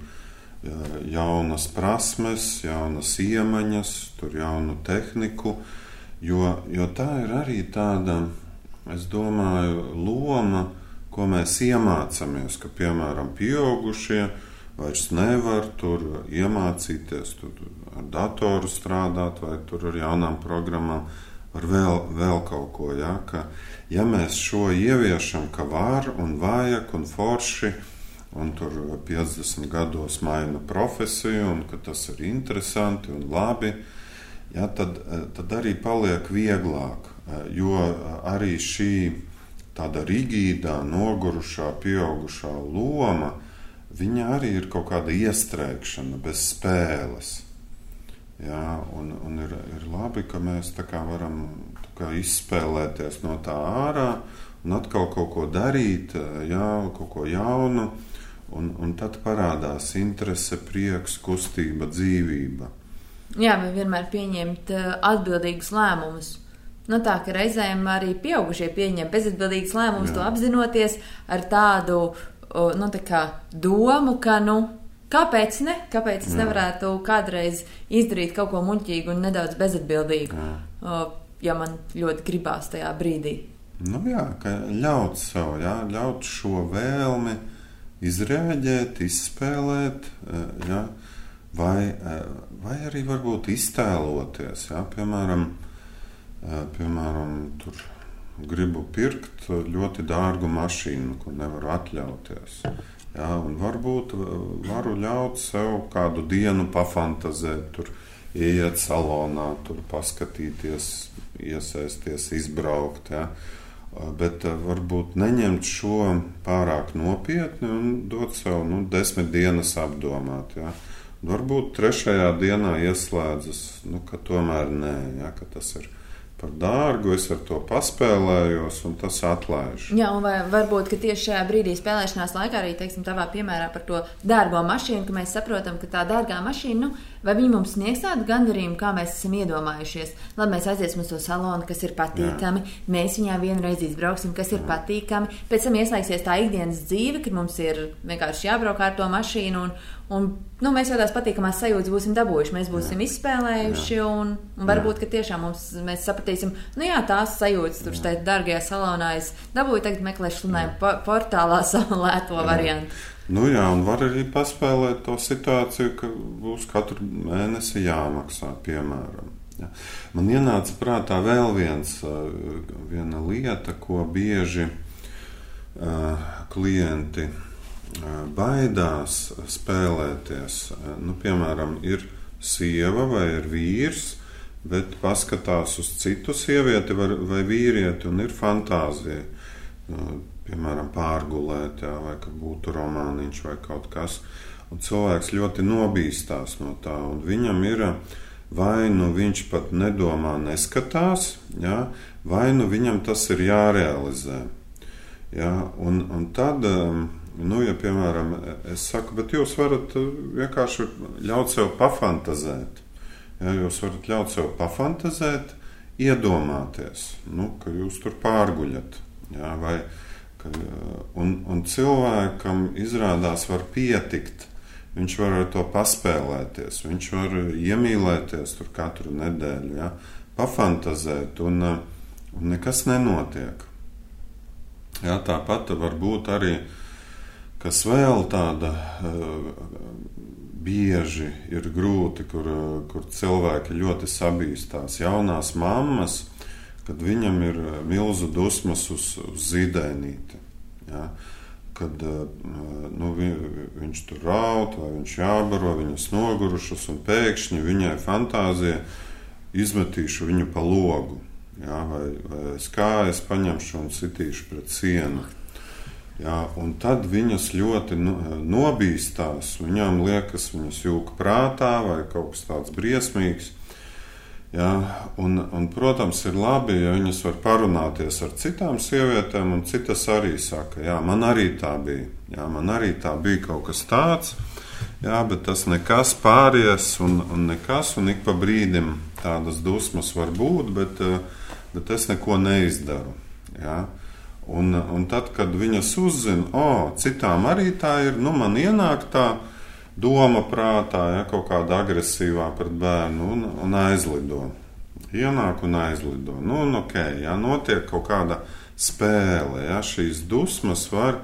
jaunas prasmes, jaunas iemaņas, tur jaunu tehniku, jo, jo tā ir arī tāda, es domāju, loma, ko mēs iemācāmies, ka, piemēram, pieaugušie vairs nevar tur iemācīties, tur ar datoru strādāt vai tur ar jaunām programmām, ar vēl, vēl kaut ko, ja, ka, ja mēs šo ieviešam, ka var un vajag un forši, un tur piecdesmit gados maina profesiju, un ka tas ir interesanti un labi, ja, tad, tad arī paliek vieglāk. Jo arī šī tāda rigīdā, nogurušā, pieaugušā loma, viņa arī ir kaut kāda iestrēgšana bez spēles. Jā, un un ir, ir labi, ka mēs tā kā varam tā kā izspēlēties no tā ārā un atkal kaut ko darīt, jā, kaut ko jaunu, un, un tad parādās interese, prieks, kustība, dzīvība. Jā, vai vienmēr pieņemt atbildīgus lēmumus. Nu tā, ka reizēm arī pieaugušie pieņem bezatbildīgas lēmumus, to apzinoties ar tādu, nu tā kā domu, ka, nu, kāpēc ne? Kāpēc es Jā. nevarētu kādreiz izdarīt kaut ko muļķīgu un nedaudz bezatbildīgu, Jā. ja man ļoti gribās tajā brīdī? Nu jā, ka ļaut savu, jā, ļaut šo vēlmi izrēģēt, izspēlēt, jā, vai, vai arī varbūt iztēloties, jā, piemēram, Piemēram, tur gribu pirkt ļoti dārgu mašīnu, ko nevaru atļauties. Jā, un varbūt varu ļaut sev kādu dienu pafantazēt, tur ieiet salonā, tur paskatīties, iesaisties, izbraukt. Jā. Bet varbūt neņemt šo pārāk nopietni un dot sev nu, desmit dienas apdomāt. Jā. Varbūt trešajā dienā ieslēdzas, nu, ka tomēr nē, jā, ka tas ir par dārgu, es ar to paspēlējos, un tas atlaiž. Jā, un vai varbūt, ka tieši šajā brīdī spēlēšanās laikā arī, teiksim, tavā piemērā par to dārgo mašīnu, ka mēs saprotam, ka tā dārgā mašīna, nu, vai viņi mums sniegs tādu gandarījumu, kā mēs esam iedomājušies. Labi, mēs aiziesim uz to salonu, kas ir patīkami, Jā. mēs viņā vienreiz izbrauksim, kas ir Jā. patīkami, pēc tam ieslēgsies tā ikdienas dzīve, kad mums ir vienkārši jābrauk ar to mašīnu, un, un nu, mēs jau tās patīkamās sajūtas būsim dabūjuši, mēs būsim jā. izspēlējuši, jā. un, un varbūt, ka tiešām mums, mēs sapratīsim, nu jā, tās sajūtas tur šeit dārgajā salonā, es dabūju, tagad meklēšu slunājumu po- portālā savu lēto jā. variantu. Nu jā, un var arī paspēlēt to situāciju, ka būs katru mēnesi jāmaksā, piemēram. Ja. Man ienāca prātā vēl viens, viena lieta, ko bieži uh, klienti uh, baidās spēlēties. Nu, piemēram, ir sieva vai ir vīrs, bet paskatās uz citu sievieti vai, vai vīrieti un ir fantāzija. Piemēram, pārgulēt, jā, vai ka būtu romāniņš vai kaut kas. Un cilvēks ļoti nobīstās no tā, un viņam ir vai nu viņš pat nedomā, neskatās, jā, vai nu viņam tas ir jārealizē. Jā, un, un tad, nu, ja, piemēram, es saku, bet jūs varat vienkārši ļaut sev pafantazēt. Jā, jūs varat ļaut sev pafantazēt, iedomāties, nu, ka jūs tur pārguļat, jā, vai Un, un cilvēkam izrādās var pietikt. Viņš var ar to paspēlēties, viņš var iemīlēties tur katru nedēļu, ja, pafantazēt, un, un nekas nenotiek. Ja, tāpat var būt arī, kas vēl tāda bieži ir grūti, kur, kur cilvēki ļoti sabīstās. Jaunās mammas, kad viņam ir milzu dusmas uz, uz zīdainīti. Ja? Kad nu, vi, viņš tur raud, vai viņš jābaro, viņas nogurušas, un pēkšņi viņai fantāzija izmetīšu viņu pa logu. Ja? Vai, vai es kājas paņemšu un sitīšu pret sienu. Ja? Un tad viņas ļoti nobīstās, viņām liekas, viņas jūka prātā vai kaut kas tāds briesmīgs. Jā, un, un, protams, ir labi, ja viņas var parunāties ar citām sievietēm, un citas arī saka, jā, man arī tā bija, jā, man arī tā bija kaut kas tāds, jā, bet tas nekas pāries, un, un nekas, un ik pa brīdim tādas dusmas var būt, bet, bet es neko neizdaru, jā. Un, un tad, kad viņas uzzina, o, citām arī tā ir, nu, man ienāk tā, doma prātā, ja, kaut kāda agresīvā pret bērnu un, un aizlido. Ienāk un aizlido. Nu, un ok, ja, notiek kaut kāda spēle, ja, šīs dusmas var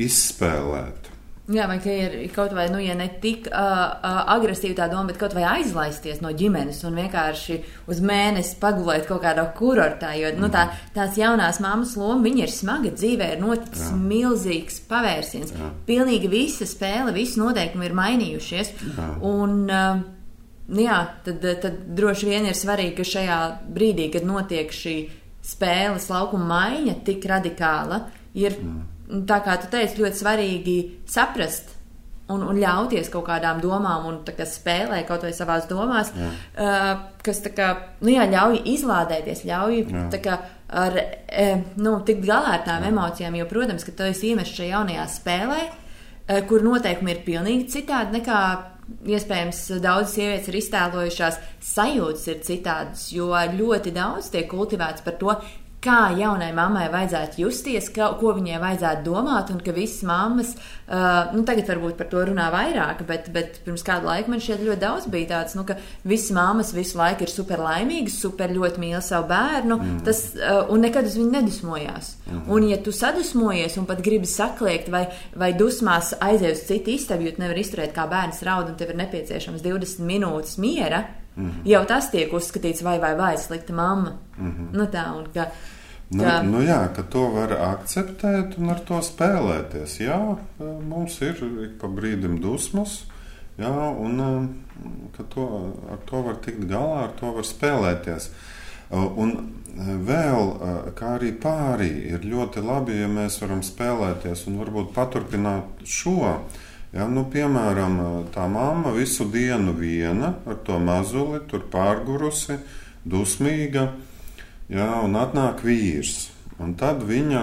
izspēlēt. Jā, vai ka ir kaut vai, nu, ja ne tik uh, uh, agresīva tā doma, bet kaut vai aizlaisties no ģimenes un vienkārši uz mēnesi pagulēt kaut kādā kurortā, jo, nu, tā, tās jaunās mammas loma, viņa ir smaga, dzīvē ir noticis jā. milzīgs pavērsiens. Jā. Pilnīgi visa spēle, visi noteikumi ir mainījušies. Jā. Un, uh, jā, tad, tad droši vien ir svarīgi, ka šajā brīdī, kad notiek šī spēles laukuma maiņa tik radikāla, ir... Jā. Tā kā tu teici, ļoti svarīgi saprast un, un ļauties kaut kādām domām un tā kā spēlē kaut vai savās domās, uh, kas tā kā, nu jā, ļauj izlādēties, ļauj jā. tā kā ar, e, nu, tikt galā ar tām jā. emocijām, jo, protams, ka tu esi iemests šajā jaunajā spēlē, e, kur noteikumi ir pilnīgi citādi nekā iespējams daudz sievietes ir iztēlojušās, sajūtas ir citādas, jo ļoti daudz tiek kultivēts par to, kā jaunai mammai vajadzētu justies, ka, ko viņai vajadzētu domāt, un ka visas mammas, uh, nu tagad varbūt par to runā vairāk, bet, bet pirms kādu laiku man šķiet ļoti daudz bija tāds, nu, ka visas mammas visu laiku ir super laimīgas, super ļoti mīl savu bērnu, mm. tas, uh, un nekad uz viņu nedusmojās. Mm. Un ja tu sadusmojies un pat gribi sakliegt vai, vai dusmās aiziet uz citu istabu, jo tu nevar izturēt, kā bērns raud, un tev ir nepieciešams divdesmit minūtes miera, mm-hmm. jau tas tiek uzskatīts vai vai vai slikta mamma. Mm-hmm. Nu tā, un ka... Nu, ka... nu jā, ka to var akceptēt un ar to spēlēties. Jā, mums ir ik pa brīdim dusmas, jā, un ka to, ar to var tikt galā, ar to var spēlēties. Un vēl, kā arī pārī, ir ļoti labi, ja mēs varam spēlēties un varbūt paturpināt šo. Ja, nu, piemēram, tā mamma visu dienu viena ar to mazuli, tur pārgurusi, dusmīga, ja, un atnāk vīrs. Un tad viņa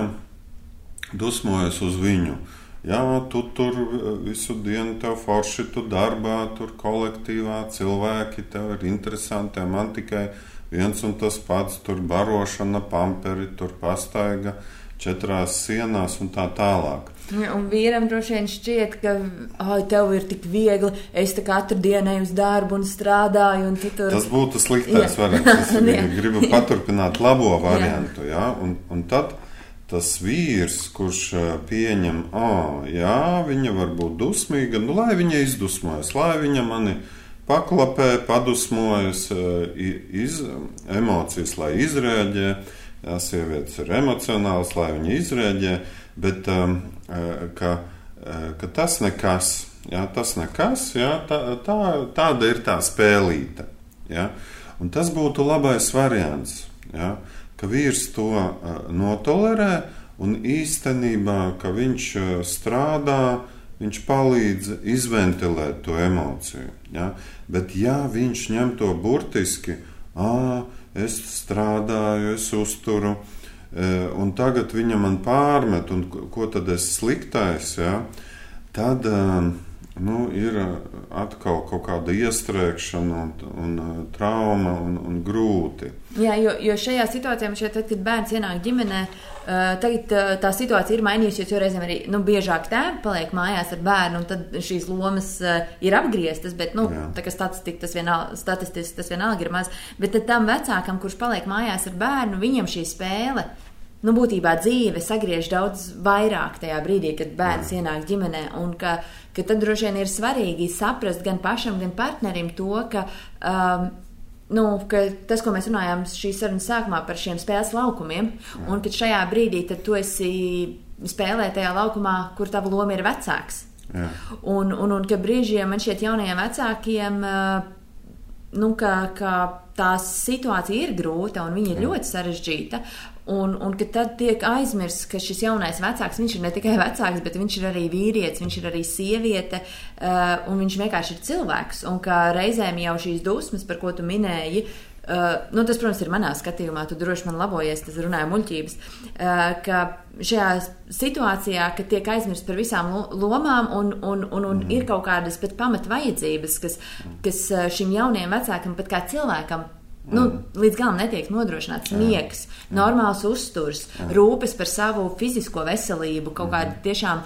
dusmojas uz viņu. Jā, tu tur visu dienu tev forši, tu darbā, tur kolektīvā, cilvēki tev ir interesanti, man tikai viens un tas pats, tur barošana, pamperi, tur pastaiga, četrās sienās un tā tālāk. Un vīram droši vien šķiet, ka ai, tev ir tik viegli, es te katru dienu eju uz darbu un strādāju. Un tu tur... Tas būtu sliktais variants. Es gribu paturpināt labo variantu. Jā. Un, un tad tas vīrs, kurš pieņem, oh, jā, viņa var būt dusmīga, nu, lai viņa izdusmojas, lai viņa mani paklapē, padusmojas, iz, emocijas, lai izrēģē. Jā, sievietes ir emocionāls, lai viņa izrēģē, bet um, ka, ka tas nekas, jā, tas nekas, jā, tā, tā, tāda ir tā spēlīte. Jā. Un tas būtu labais variants, ja, ka vīrs to uh, notolerē un īstenībā, ka viņš uh, strādā, viņš palīdz izventilēt to emociju. Ja? Bet ja viņš ņem to burtiski, ā, es strādāju, es uzturu, un tagad viņa man pārmet, un ko tad es sliktais, ja? Tad nu, ir atkal kaut kāda iestrēgšana un, un trauma un, un grūti. Jā, jo, jo šajā situācijā, šeit, tad, kad bērns ienāk ģimenē, tagad tā situācija ir mainījusies, jo reizēm arī nu, biežāk tēvi paliek mājās ar bērnu, un tad šīs lomas ir apgrieztas, bet nu, tā kā statistika tas vienalga, statistiski tas vienalga ir maz. Bet tad tam vecākam, kurš paliek mājās ar bērnu, viņam šī spēle, nu, būtībā dzīve sagriež daudz vairāk tajā brīdī, kad bērns Jā. Ienāk ģimenē, un ka, ka tad droši vien ir svarīgi saprast gan pašam, gan partnerim to, ka, um, nu, ka tas, ko mēs runājām šīs sarunas sākumā par šiem spēles laukumiem, Jā. Un ka šajā brīdī tad tu esi spēlē tajā laukumā, kur tava loma ir vecāks. Jā. Un, un, un ka brīžiem man šķiet jaunajiem vecākiem, uh, nu, ka, ka tā situācija ir grūta un viņa ir Jā. Ļoti sarežģīta. Un, un ka tad tiek aizmirsts, ka šis jaunais vecāks, viņš ir ne tikai vecāks, bet viņš ir arī vīrietis, viņš ir arī sieviete, uh, un viņš vienkārši ir cilvēks. Un ka reizēm jau šīs dusmas, par ko tu minēji, uh, nu tas, protams, ir manā skatījumā, tu droši man labojies, tas runāja muļķības, uh, ka šajā situācijā, ka tiek aizmirsts par visām lomām un, un, un, un mm. ir kaut kādas pat pamat vajadzības, kas, kas šim jaunajam vecākam pat kā cilvēkam Nu, līdz galam netiek nodrošināts miegs, normāls uzturs, Jā. Rūpes par savu fizisko veselību, kaut kāda tiešām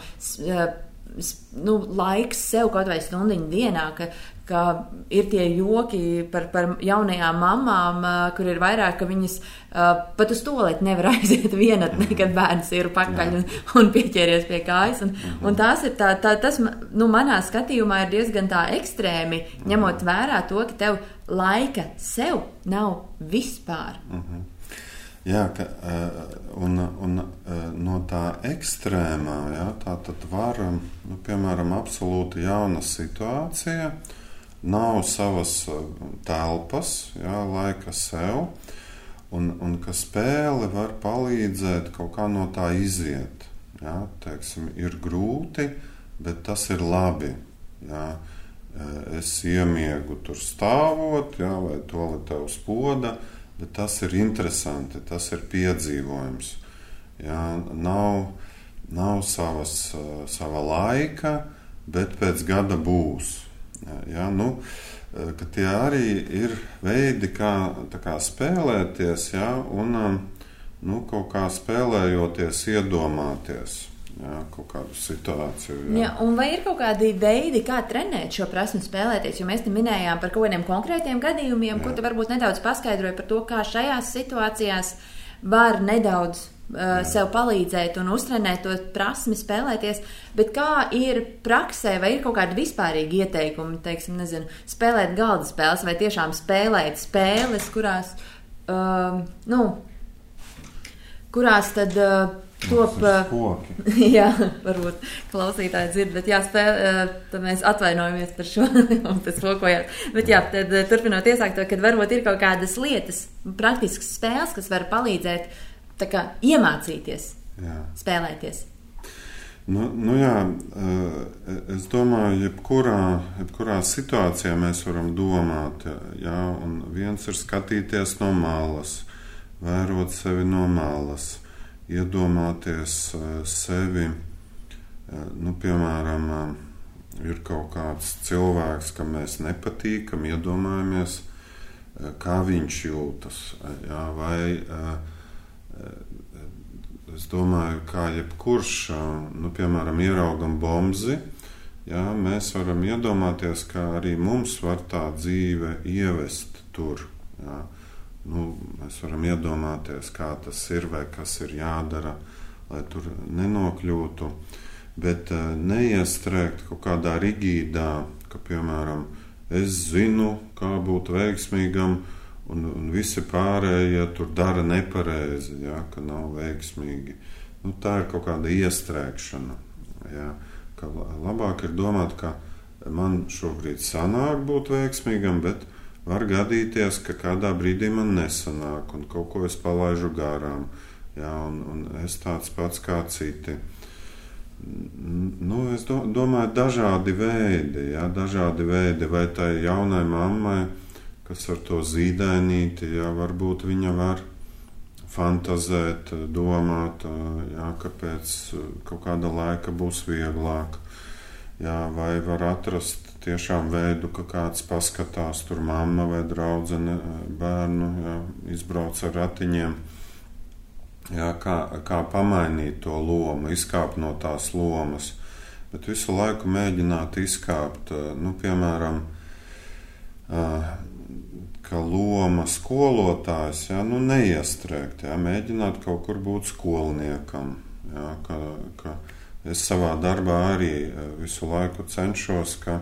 nu, laiks sev kaut vai stundiņu dienā, ka, ka ir tie joki par, par jaunajām mamām, kur ir vairāk, ka viņas uh, pat uz toleti nevar aiziet vienatnē, kad bērns ir pakaļ un, un pieķēries pie kājas. Un, un tās ir tā, tā, tas, nu, manā skatījumā ir diezgan tā ekstrēmi, ņemot vērā to, ka tev laika sev nav vispār. Uh-huh. Jā, ka, un, un no tā ekstrēmā, jā, tā tad var, nu, piemēram, absolūti jauna situācija, nav savas telpas, jā, laika sev, un, un ka spēle var palīdzēt kaut kā no tā iziet. Jā, teiksim, ir grūti, bet tas ir labi, jā. Es iemiegu tur stāvot, jā, vai toaletē uz poda, bet tas ir interesanti, tas ir piedzīvojums. Jā, nav, nav savas, sava laika, bet pēc gada būs. Jā, nu, ka tie arī ir veidi, kā, tā kā spēlēties, jā, un nu, kaut kā spēlējoties, iedomāties. Jā, kaut kādu situāciju. Jā. Jā, un vai ir kaut kādi veidi, kā trenēt šo prasmi spēlēties? Jo mēs te minējām par kaut kādiem konkrētiem gadījumiem, jā. Kur tu varbūt nedaudz paskaidroji par to, kā šajās situācijās var nedaudz uh, sev palīdzēt un uztrenēt to prasmi spēlēties, bet kā ir praksē, vai ir kaut kādi vispārīgi ieteikumi, teiksim, nezinu, spēlēt galda spēles vai tiešām spēlēt spēles, kurās, uh, nu, kurās tad... Uh, Top, jā, varbūt klausītāji dzird, bet jā, spēl, tad mēs atvainojamies par šo, un tas lokojāt. Bet jā, tad turpinot iesākt to, kad varbūt ir kaut kādas lietas, praktiskas spēles, kas var palīdzēt tā kā iemācīties jā. Spēlēties. Nu, nu jā, es domāju, jebkurā, jebkurā situācijā mēs varam domāt, jā, un viens ir skatīties no malas, vērot sevi no malas, iedomāties sevi, nu, piemēram, ir kaut kāds cilvēks, kam mēs nepatīkam, iedomājamies, kā viņš jūtas. Jā, vai es domāju, kā jebkurš, nu, piemēram, ieraugam bomzi, jā, mēs varam iedomāties, kā arī mums var tā dzīve ievest tur, jā. Nu, mēs varam iedomāties, kā tas ir vai kas ir jādara, lai tur nenokļūtu, bet uh, neiestrēgt kaut kādā rigīdā, ka, piemēram, es zinu, kā būt veiksmīgam, un, un visi pārējie tur dara nepareizi, ja, ka nav veiksmīgi. Nu, tā ir kaut kāda iestrēgšana. Ja, ka labāk ir domāt, ka man šobrīd sanāk būt veiksmīgam, bet var gadīties, ka kādā brīdī man nesanāk un kaut ko es palaižu garām. Jā, un, un es tāds pats kā citi. Nu, es do, domāju, dažādi veidi, jā, dažādi veidi, vai tai jaunai mammai, kas ar to zīdainīti, jā, varbūt viņa var fantazēt, domāt, jā, ka pēc kaut kāda laika būs vieglāk, jā, vai var atrast tiešām veidu, ka kāds paskatās, tur mamma vai draudzene bērnu, jā, izbrauc ar ratiņiem. Jā, kā, kā pamainīt to lomu, izkāpt no tās lomas, bet visu laiku mēģināt izkāpt, nu, piemēram, ka loma skolotājs, jā, nu, neiestrēgt, jā, mēģināt kaut kur būt skolniekam, jā, ka, ka es savā darbā arī visu laiku cenšos, ka,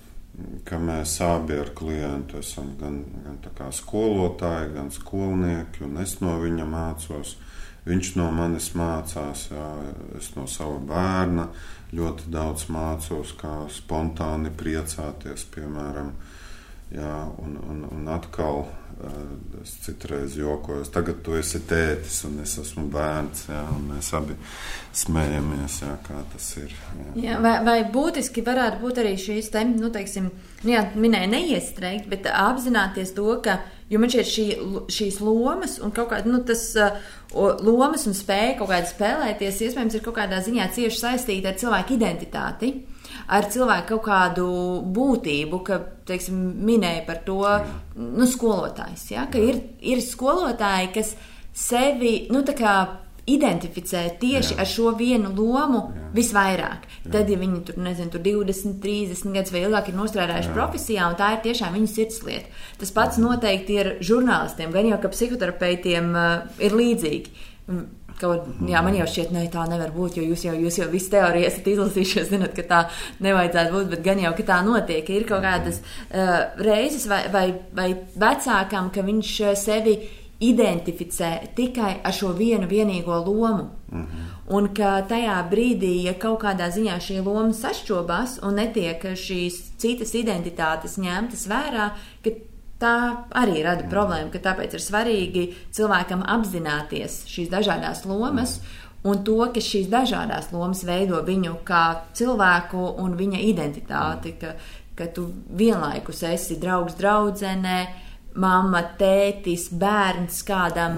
ka mēs abi ar klientu esam gan, gan tā kā skolotāji, gan skolnieki, un es no viņa mācos. Viņš no manis mācās, jā, es no sava bērna ļoti daudz mācos, kā spontāni priecāties, piemēram. Jā, un, un, un atkal es citreiz jokoju, tagad tu esi tētis un es esmu bērns, jā, un mēs abi smējamies, jā, kā tas ir. Jā. Jā, vai, vai būtiski varētu būt arī šīs te, nu, teiksim, jā, minēja neiestrēgt, bet apzināties to, ka, jo man šķiet šī, šīs lomas un kaut kāda, nu, tas uh, lomas un spēja kaut kādā spēlēties, iespējams, ir kaut kādā ziņā cieši saistīta ar cilvēku identitāti, ar cilvēku kaut kādu būtību, ka, teiksim, minēja par to, nu, skolotājs, ja, ka ir, ir skolotāji, kas sevi, nu, tā kā identificē tieši jā. Ar šo vienu lomu jā. Visvairāk. Jā. Tad, ja viņi tur, nezinu, tur divdesmit, trīsdesmit gadus vai ilgāk ir nostrādājuši jā. Profesijā, un tā ir tiešām viņu sirdslieta. Tas pats jā. Noteikti ir žurnālistiem, gan jau, ka psihoterapeitiem uh, ir līdzīgi. Kaut, jā, man jau šķiet, ne, tā nevar būt, jo jūs jau, jūs jau visu teoriju esat izlasījušies, zināt, ka tā nevajadzētu būt, bet gan jau, ka tā notiek, ka ir kaut kādas uh, reizes vai, vai, vai vecākam, ka viņš sevi identificē tikai ar šo vienu vienīgo lomu. Mm-hmm. Un ka tajā brīdī, ja kaut kādā ziņā šī loma sašķobās un netiek šīs citas identitātes ņemtas vērā, ka tā arī rada problēmu, ka tāpēc ir svarīgi cilvēkam apzināties šīs dažādās lomas un to, ka šīs dažādās lomas veido viņu kā cilvēku un viņa identitāti, ka, ka tu vienlaikus esi draugs, draudzene, mamma, tētis, bērns kādam,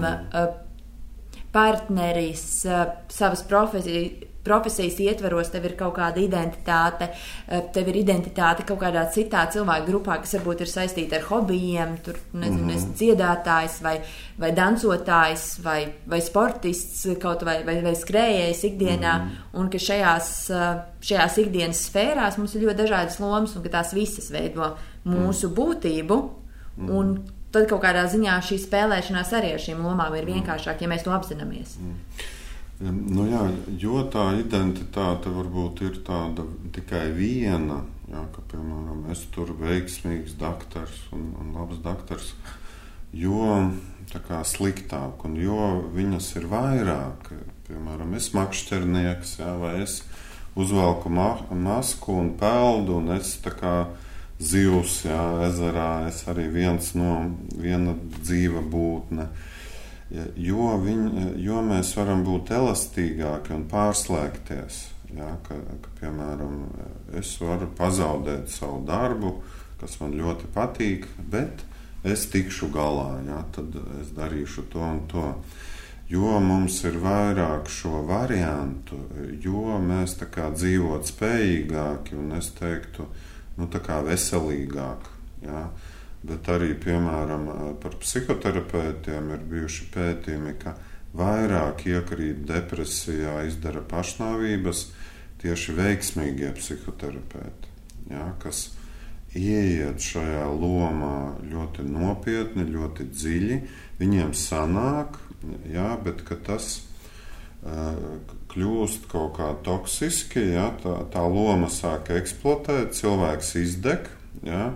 partneris, savas profesijas, profesijas ietveros, tev ir kaut kāda identitāte, tev ir identitāte kaut kādā citā cilvēku grupā, kas varbūt ir saistīta ar hobijiem, tur, nezinu, mm-hmm. dziedātājs vai, vai dancotājs vai, vai sportists kaut vai, vai, vai skrējējs ikdienā, mm-hmm. un ka šajās, šajās ikdienas sfērās mums ir ļoti dažādas lomas un ka tās visas veido mūsu mm-hmm. būtību, mm-hmm. un tad kaut kādā ziņā šī spēlēšanās arī ar šīm lomām ir vienkāršāk, ja mēs to apzināmies. Mm-hmm. Nu jā, jo tā identitāte varbūt ir tāda tikai viena, jā, ka, piemēram, es tur veiksmīgs daktars un, un labs daktars, jo tā kā sliktāk, un jo viņas ir vairāk, piemēram, es makšķernieks, jā, vai es uzvelku ma- masku un peldu, un es tā kā zivs, jā, ezerā, es arī viens no, viena dzīva būtne. Jo, viņ, jo mēs varam būt elastīgāki un pārslēgties. Ja, ka, ka, piemēram, es varu pazaudēt savu darbu, kas man ļoti patīk, bet es tikšu galā, ja, tad es darīšu to un to. Jo mums ir vairāk šo variantu, jo mēs tā kā dzīvot spējīgāki un es teiktu, nu tā kā veselīgāk. Ja. Bet arī, piemēram, par psihoterapeitiem ir bijuši pētījumi, ka vairāk iekrīt depresijā, izdara pašnāvības tieši veiksmīgie psihoterapeiti, ja, kas ieiet šajā lomā ļoti nopietni, ļoti dziļi, viņiem sanāk, ja, bet ka tas uh, kļūst kaut kā toksiski, ja, tā, tā loma sāk eksploatēt, cilvēks izdeg, ja,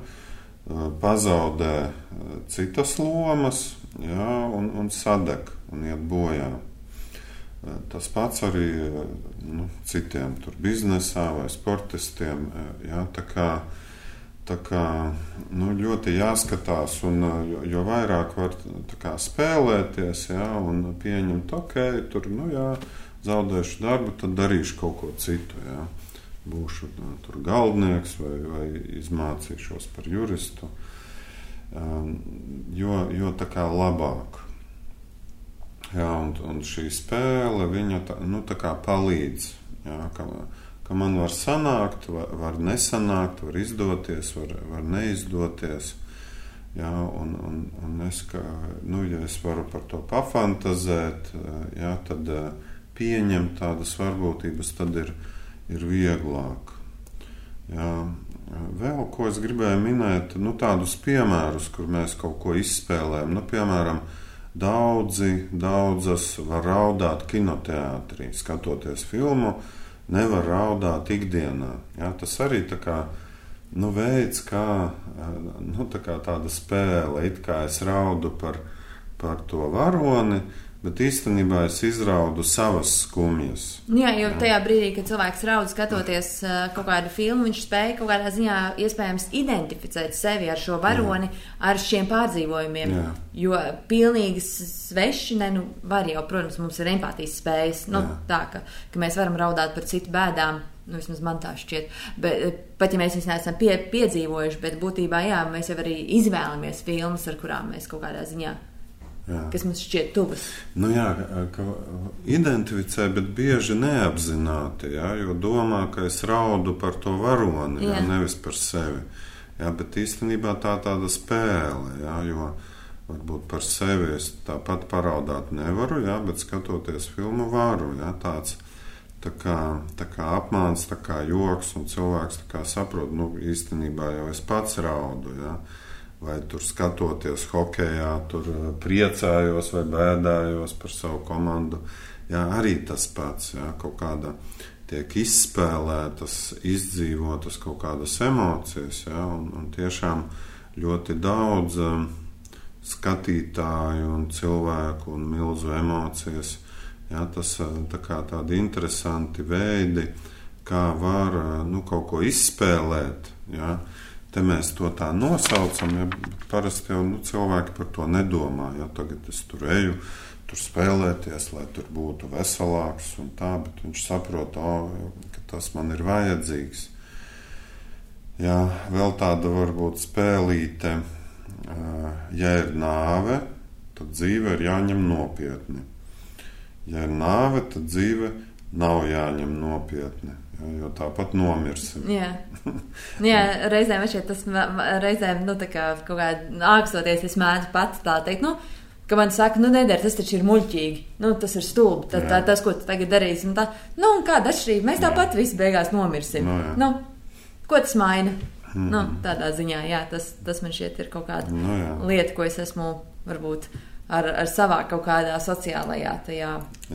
pazaudē citas lomas, jā, un, un sadeg un iet bojā. Tas pats arī nu, citiem tur biznesā vai sportistiem. Jā, tā kā tā kā, nu, ļoti jāskatās, un jo, jo vairāk var tā kā spēlēties, jā, un pieņemt, ok, tur, nu jā, zaudēšu darbu, tad darīšu kaut ko citu, jā. Būšu nu, tur galdnieks vai, vai izmācīšos par juristu, um, jo, jo tā kā labāk. Jā, un, un šī spēle, viņa tā, nu, tā kā palīdz, jā, ka, ka man var sanākt, var, var nesanākt, var izdoties, var, var neizdoties. Jā, un, un, un es, kā, nu, ja es varu par to pafantazēt, jā, tad pieņemt tādas varbūtības, tad ir, ir vieglāk. Jā. Vēl, ko es gribēju minēt, nu, tādus piemērus, kur mēs kaut ko izspēlējam. Nu, piemēram, daudzi, daudzas var raudāt kinoteātrī, skatoties filmu, nevar raudāt ikdienā. Jā, tas arī tā kā, nu, veids, kā, nu, tā kā tāda spēle, it kā es raudu par, par to varoni, bet īstenībā es izraudu savas skumjas. Jā, jo tajā brīdī, kad cilvēks raud skatoties uh, kaut kādu filmu, viņš spēja kaut kādā ziņā iespējams identificēt sevi ar šo varoni, jā, ar šiem pārdzīvojumiem. Jā. Jo pilnīgi sveši, ne, nu, var jau, protams, mums ir empātijas spējas, nu, jā, tā, ka, ka mēs varam raudāt par citu bēdām, nu, vismaz man tā šķiet, bet pat ja mēs viņus neesam pie, piedzīvojuši, bet būtībā, jā, mēs jau arī izvēlamies filmas, ar kurām mēs kaut kādā ziņā, jā, kas mums šķiet tuvas. Nu jā, ka identificē, bet bieži neapzināti, jā, jo domā, ka es raudu par to varoni, jā, jā, nevis par sevi. Jā, bet īstenībā tā tāda spēle, jā, jo varbūt par sevi es tāpat paraudāt nevaru, jā, bet skatoties filmu varu, jā, tāds tā kā, tā kā apmāns, tā kā joks, un cilvēks tā kā saprot, nu, īstenībā jau es pats raudu, jā. Vai tur skatoties hokejā, tur priecājos vai bēdājos par savu komandu. Jā, arī tas pats, jā, kaut kāda tiek izspēlētas, izdzīvotas kaut kādas emocijas, jā, un, un tiešām ļoti daudz um, skatītāju un cilvēku un milzu emocijas. Jā, tas tā kā tādi interesanti veidi, kā var, nu, kaut ko izspēlēt, jā. Te mēs to tā nosaucam, ja parasti jau, nu, cilvēki par to nedomā. Ja, tagad es tur eju, tur spēlēties, lai tur būtu veselāks un tā, bet viņš saprot, oh, ka tas man ir vajadzīgs. Ja, vēl tāda varbūt spēlīte, ja ir nāve, tad dzīve ir jāņem nopietni. Ja ir nāve, tad dzīve nav jāņem nopietni. Jo tāpat nomirsim. Jā, jā, reizēm šeit tas reizēm, nu, tā kā kaut kā ākstoties, es mēdzu pats tā teikt, nu, ka man saka, nu, nedara, tas taču ir muļķīgi, nu, tas ir stulbi, tā, tā, tas, ko tu tagad darīsi, un tā, nu, un kāda atšķirība, mēs tāpat visi beigās nomirsim. No, nu, ko tas maina? Mm. Nu, tādā ziņā, jā, tas, tas man šķiet ir kaut kāda no, lieta, ko es esmu, varbūt, ar, ar savā kaut kādā sociālajā tajā,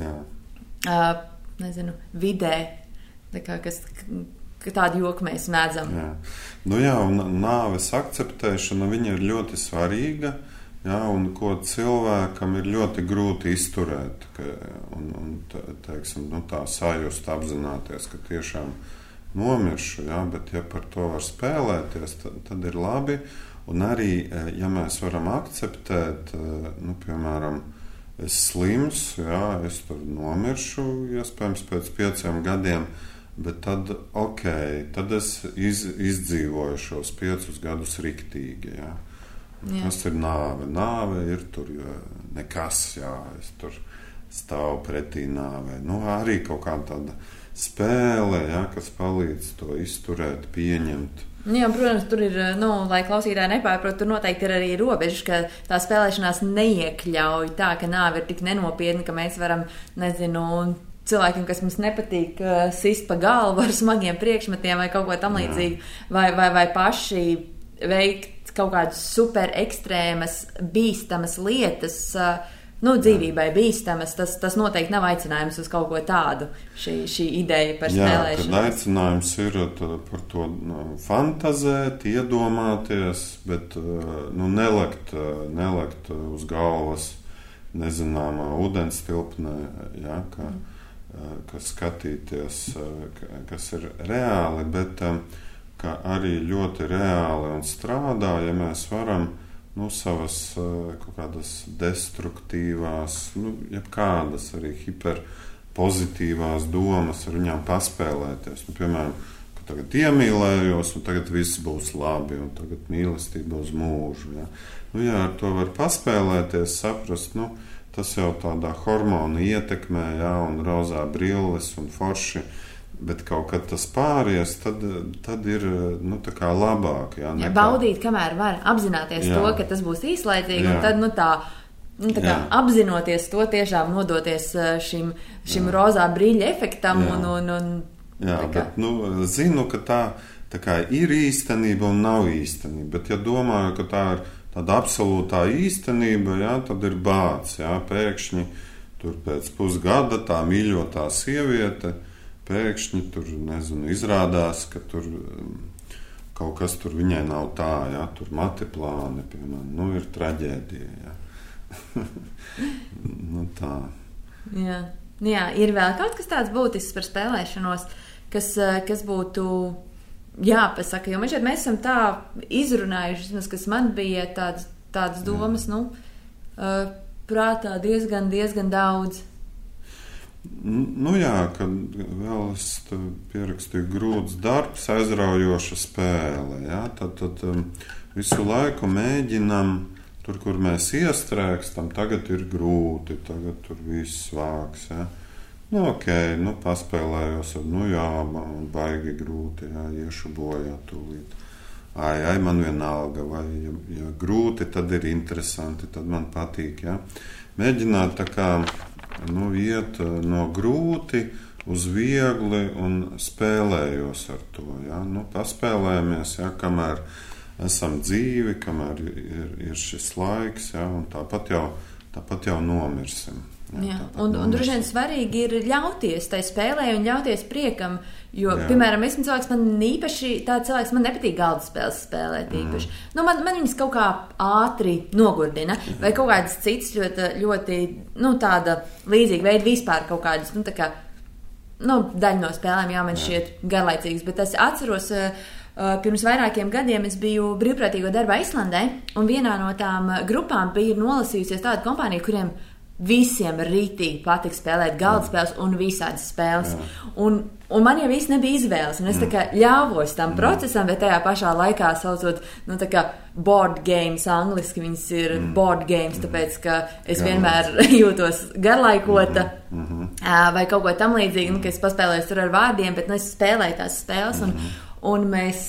uh, nezinu, vidē, tā kā, kas, ka tādu joku mēs mēdzam. Jā. Nu jā, un nāves akceptēšana, viņa ir ļoti svarīga, jā, un ko cilvēkam ir ļoti grūti izturēt, ka, un, un teiksim, nu, tā sajust, apzināties, ka tiešām nomiršu, jā, bet ja par to var spēlēties, tad, tad ir labi, un arī, ja mēs varam akceptēt, nu, piemēram, es slims, jā, es tur nomiršu, iespējams, pēc pieciem gadiem, bet tad, ok, tad es iz, izdzīvoju šos piecus gadus riktīgi, jā. Jā. Kas ir nāve? Nāve ir tur nekas, jā, es tur stāvu pretī nāvei. Nu, arī kaut kāda tāda spēle, jā, kas palīdz to izturēt, pieņemt. Jā, protams, tur ir, nu, lai klausītāji nepārprot, tur noteikti ir arī robežas, ka tā spēlēšanās neiekļauj tā, ka nāve ir tik nenopietna, ka mēs varam, nezinu, cilvēkiem, kas mums nepatīk, uh, sist pa galvu ar smagiem priekšmetiem vai kaut ko tam līdzīgi, vai, vai, vai paši veikt kaut kādas super ekstrēmas, bīstamas lietas, uh, nu, dzīvībai bīstamas, tas, tas noteikti nav aicinājums uz kaut ko tādu, šī, šī ideja par spēlēšanu. Jā, kad aicinājums ir par to nu, fantazēt, iedomāties, bet nu, nelekt, nelekt uz galvas nezināmā ūdens tilpnē, jā, ka mm. kas skatīties, kas ir reāli, bet ka arī ļoti reāli un strādā, ja mēs varam nu, savas kaut kādas destruktīvās, nu, jebkādas arī hiperpozitīvās domas ar viņām paspēlēties. Nu, piemēram, ka tagad iemīlējos, un tagad viss būs labi, un tagad mīlestība uz mūžu. Ja? Nu, jā, ar to var paspēlēties, saprast, nu, tas jau tādā hormonu ietekmē, ja, un rozā brilles un forši, bet kaut kad tas pāries, tad, tad ir nu, tā kā labāk. Jā, nekā... Baudīt, kamēr var apzināties jā. To, ka tas būs īslaicīgi, jā. Un tad nu, tā, nu, tā kā apzinoties to, tiešām nodoties šim, šim rozā brīļa efektam. Jā, un, un, un, jā bet nu, zinu, ka tā, tā kā ir īstenība un nav īstenība, bet ja domāju, ka tā ir tāda absolūtā īstenība, jā, tad ir bāds. Jā, pēkšņi tur pēc pusgada tā mīļotā sieviete pēkšņi tur, nezinu, izrādās, ka tur kaut kas tur viņai nav tā, jā, tur mati plāni, piemēram, nu, ir traģēdija, jā. Nu, tā. Jā. Jā, ir vēl kaut kas tāds būtisks par spēlēšanos, kas, kas būtu jāpasaka, jo man šeit mēs esam tā izrunājuši, kas man bija tāds, tādas domas, jā. Nu, prātā diezgan, diezgan daudz. Nu jā, kad vēl es pierakstīju grūts darbs, aizraujoša spēle. Jā, tad, tad um, visu laiku mēģinam, tur, kur mēs iestrēgstam, tagad ir grūti, tagad tur viss vāks. Jā. Nu ok, nu paspēlējos, nu jā, man baigi grūti, jā, iešu bojā tūlīt. Ai, ai, man vienalga, vai ja, ja grūti, tad ir interesanti, tad man patīk, jā. Mēģināt tā kā nu, iet no grūti uz viegli un spēlējos ar to. Ja? Nu, paspēlējamies, ja? Kamēr esam dzīvi, kamēr ir, ir šis laiks, ja? Un tāpat jau, tāpat jau nomirsim. Ja? Jā, un, un droši vien svarīgi ir ļauties tai spēlē un ļauties priekam, jo, jā. Piemēram, esmu cilvēks, man īpaši tāds cilvēks, man nepatīk galda spēles spēlēt īpaši. Mm. Nu, man, man viņas kaut kā ātri nogurdina, mm. vai kaut kādas citas ļoti, ļoti, nu, tāda līdzīga veida vispār kaut kādas, nu, tā kā, nu, daļa no spēlēm, jā, man šķiet garlaicīgas, bet es atceros, uh, pirms vairākiem gadiem es biju brīvprātīgo darbā Islandē, un vienā no tām grupām bija nolasījusies tāda kompānija, kuriem visiem rītīgi patika spēlēt galda spēles un visādas spēles. Un, un man jau īsti nebija izvēles, un es tā kā ļāvos tam mm. procesam, bet tajā pašā laikā saucot, nu tā kā board games, angliski viņas ir mm. board games, tāpēc, ka es Jā. Vienmēr jūtos garlaikota mm-hmm. vai kaut ko tam līdzīgi, nu, ka es paspēlēju tur ar vārdiem, bet nu, es spēlēju tās spēles, un, mm-hmm. un mēs,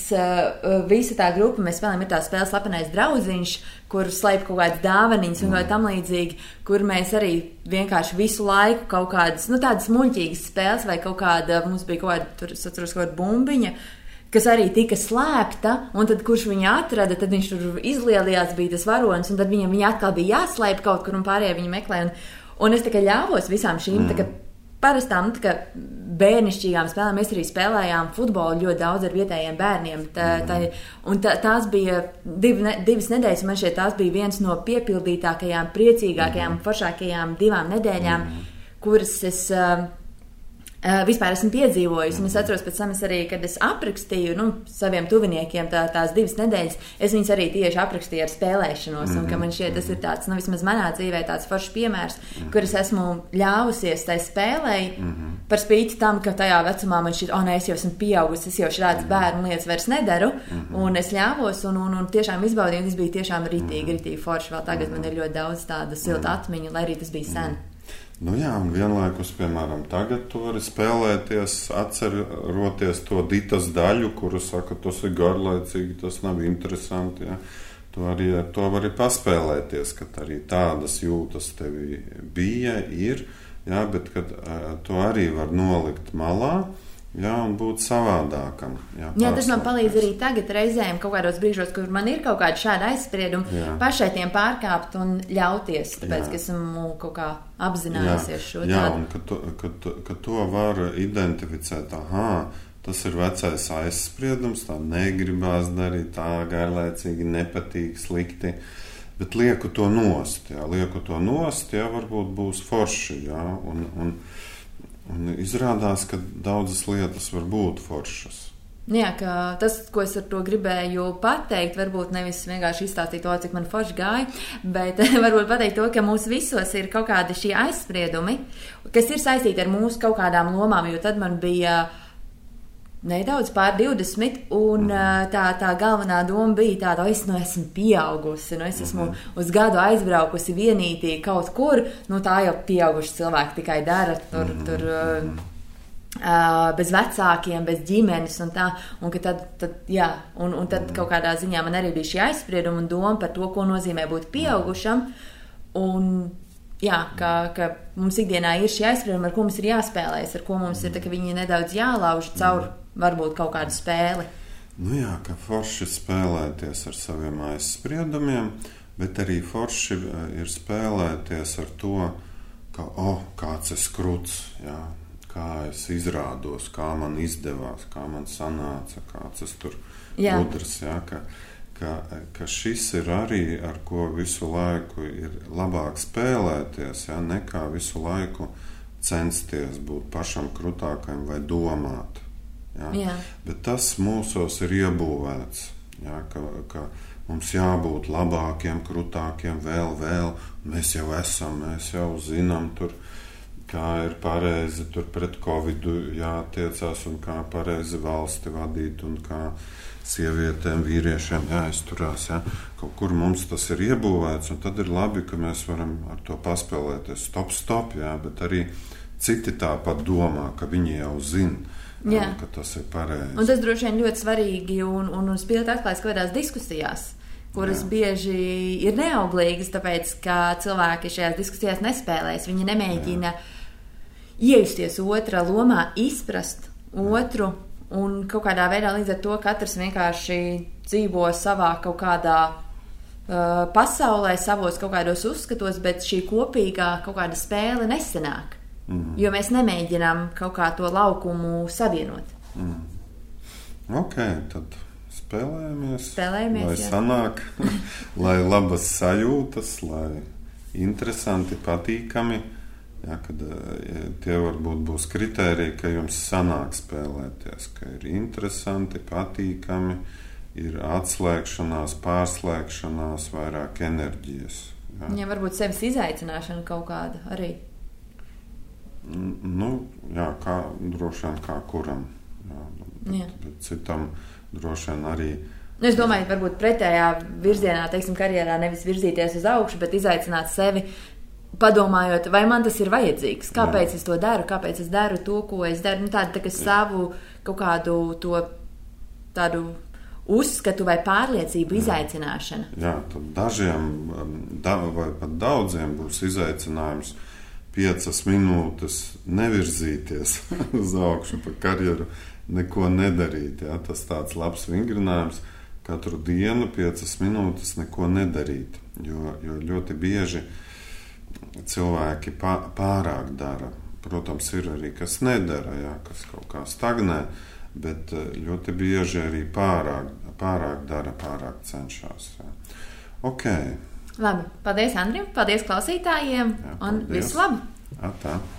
visa tā grupa, mēs spēlējam ir tā spēle Slepenais drauziņš, kur slēp kaut kādas dāvaniņas un mm. vai tam līdzīgi, kur mēs arī vienkārši visu laiku kaut kādas, nu, tādas muļķīgas spēles vai kaut kāda, mums bija kaut kāda, tur, es atceros, kaut kāda bumbiņa, kas arī tika slēpta, un tad, kurš viņu atrada, tad viņš tur izlielījās, bija tas varonis, un tad viņam viņa atkal bija jāslēp kaut kur, un pārējie viņu meklē, un, un es tā kā ļāvos visām šīm, mm. tā kā parastām, nu, tā kā bērnišķīgām spēlēm, mēs arī spēlējām futbolu ļoti daudz ar vietējiem bērniem. Tā, tā, un tā, tās bija div, ne, divas nedēļas, man šeit tās bija viens no piepildītākajām, priecīgākajām, foršākajām divām nedēļām, kuras es uh, uh, vispār esmu piedzīvojusi. Un es atceros pēc tam, es arī, kad es aprakstīju nu, saviem tuviniekiem tā, tās divas nedēļas, es viņas arī tieši aprakstīju ar spēlēšanos. Un ka man šķiet, tas ir tāds, nu, vismaz manā dzīvē tāds foršs piemērs, kur es esmu ļāvusies tai spēlēji, mm-hmm. par spīti tam, ka tajā vecumā man šķiet, o, ne, es jau esmu pieaugusi, es jau šādas bērnu lietas vairs nedaru, mm-hmm. un es ļāvos un, un, un tiešām izbaudīju, un tas bija tiešām ritīgi, ritīgi forši. Vēl tagad man ir ļoti daudz tādu siltu atmiņu, lai arī tas bija sen. Nu jā, un vienlaikus, piemēram, tagad tu vari spēlēties, atceroties to ditas daļu, kuru saka, tas ir garlaicīgi, tas nav interesanti, ja. Tu arī ar to vari paspēlēties, kad arī tādas jūtas tevi bija, ir, ja, bet kad uh, to arī var nolikt malā, jā, un būt savādākam. Jā, jā, tas man palīdz arī tagad reizēm kaut kādos brīžos, kur man ir kaut kāda šāda aizsprieduma, pašai tiem pārkāpt un ļauties, tāpēc, jā. Ka esmu kaut kā apzinājusies šo jā, tādu. Jā, un ka to, ka, to, ka to var identificēt, aha, tas ir vecais aizspriedums, tā negribās darīt, tā garlaicīgi, nepatīk, slikti, bet lieku to nost, jā, lieku to nost, jā, varbūt būs forši, jā, un, un Un izrādās, ka daudzas lietas var būt foršas. Jā, ka tas, ko es ar to gribēju pateikt, varbūt nevis vienkārši izstāstīt to, cik man forši gāja, bet varbūt pateikt to, ka mūs visos ir kaut kādi šie aizspriedumi, kas ir saistīti ar mūsu kaut kādām lomām, jo tad man bija nedaudz pār divdesmit, un tā, tā galvenā doma bija tāda, o, es nu esmu pieaugusi, nu es esmu uz gadu aizbraukusi vienītī kaut kur, nu tā jau pieauguši cilvēki tikai dara, tur, tur Uh, bez vecākiem, bez ģimenes un tā, un ka tad, tad, jā, un, un tad kaut kādā ziņā man arī bija šī aizsprieduma un doma par to, ko nozīmē būt pieaugušam, un jā, ka, ka mums ikdienā ir šī aizsprieduma, ar ko mums ir jāspēlēs, ar ko mums ir tā, ka viņi nedaudz jālauž caur varbūt kaut kādu spēli. Nu jā, ka forši spēlēties ar saviem aizspriedumiem, bet arī forši ir spēlēties ar to, ka, o, kāds es kruts, jā, kā es izrādos, kā man izdevās, kā man sanāca, kāds es tur gudrs, ja, ka, ka, ka šis ir arī, ar ko visu laiku ir labāk spēlēties, ja, nekā visu laiku censties būt pašam krutākajam vai domāt. Ja. Jā. Bet tas mūsos ir iebūvēts, ja, ka, ka mums jābūt labākiem, krutākiem, vēl, vēl, mēs jau esam, mēs jau zinām tur, kā ir pareizi tur pret covidu jātiecās un kā pareizi valsti vadīt un kā sievietēm, vīriešiem jāizturās. Ja? Kaut kur mums tas ir iebūvēts, un tad ir labi, ka mēs varam ar to paspēlēties. Stop, stop, jā, bet arī citi tāpat domā, ka viņi jau zina, jā, ka tas ir pareizi. Un tas droši vien ļoti svarīgi un, un, un spilgt atklājas kaut kādās diskusijās, kuras jā. Bieži ir neauglīgas, tāpēc, ka cilvēki šajās diskusijās nespēlēs. Viņi nemēģina jā. Iejusties otrā lomā, izprast otru, un kaut kādā veidā līdz ar to katrs vienkārši dzīvo savā kaut kādā uh, pasaulē, savos kaut kādos uzskatos, bet šī kopīgā kaut kāda spēle nesanāk, mm. jo mēs nemēģinām kaut kā to laukumu savienot. Mm. Ok, tad spēlējamies, spēlējamies lai jā. Sanāk, lai labas sajūtas, lai interesanti, patīkami. Ja, kad ja, tie varbūt būs kritēriji, ka jums sanāk spēlēties, ka ir interesanti, patīkami, ir atslēgšanās, pārslēgšanās, vairāk enerģijas. Ja, ja varbūt sevis izaicināšana kaut kāda arī. Nu, jā, kā, droši vien kā kuram. Jā, bet, jā. Bet citam droši vien arī. Nu, es domāju, varbūt pretējā virzienā, teiksim, karjerā nevis virzīties uz augšu, bet izaicināt sevi, padomājot, vai man tas ir vajadzīgs, kāpēc jā. Es to daru, kāpēc es daru to, ko es daru, nu tādu tā, ka savu kaut kādu to tādu uzskatu vai pārliecību jā. Izaicināšana. Jā, tad dažiem da, vai pat daudziem būs izaicinājums piecas minūtes nevirzīties uz augšu pa karjeru, neko nedarīt. Jā. Tas tāds labs vingrinājums, katru dienu piecas minūtes neko nedarīt, jo, jo ļoti bieži cilvēki pārāk dara. Protams, ir arī kas nedara, jā, kas kaut kā stagnē, bet ļoti bieži arī pārāk, pārāk dara, pārāk cenšas. Jā. Ok. Labi, paldies Andrim, paldies klausītājiem jā, paldies. Un visu labu! Atā.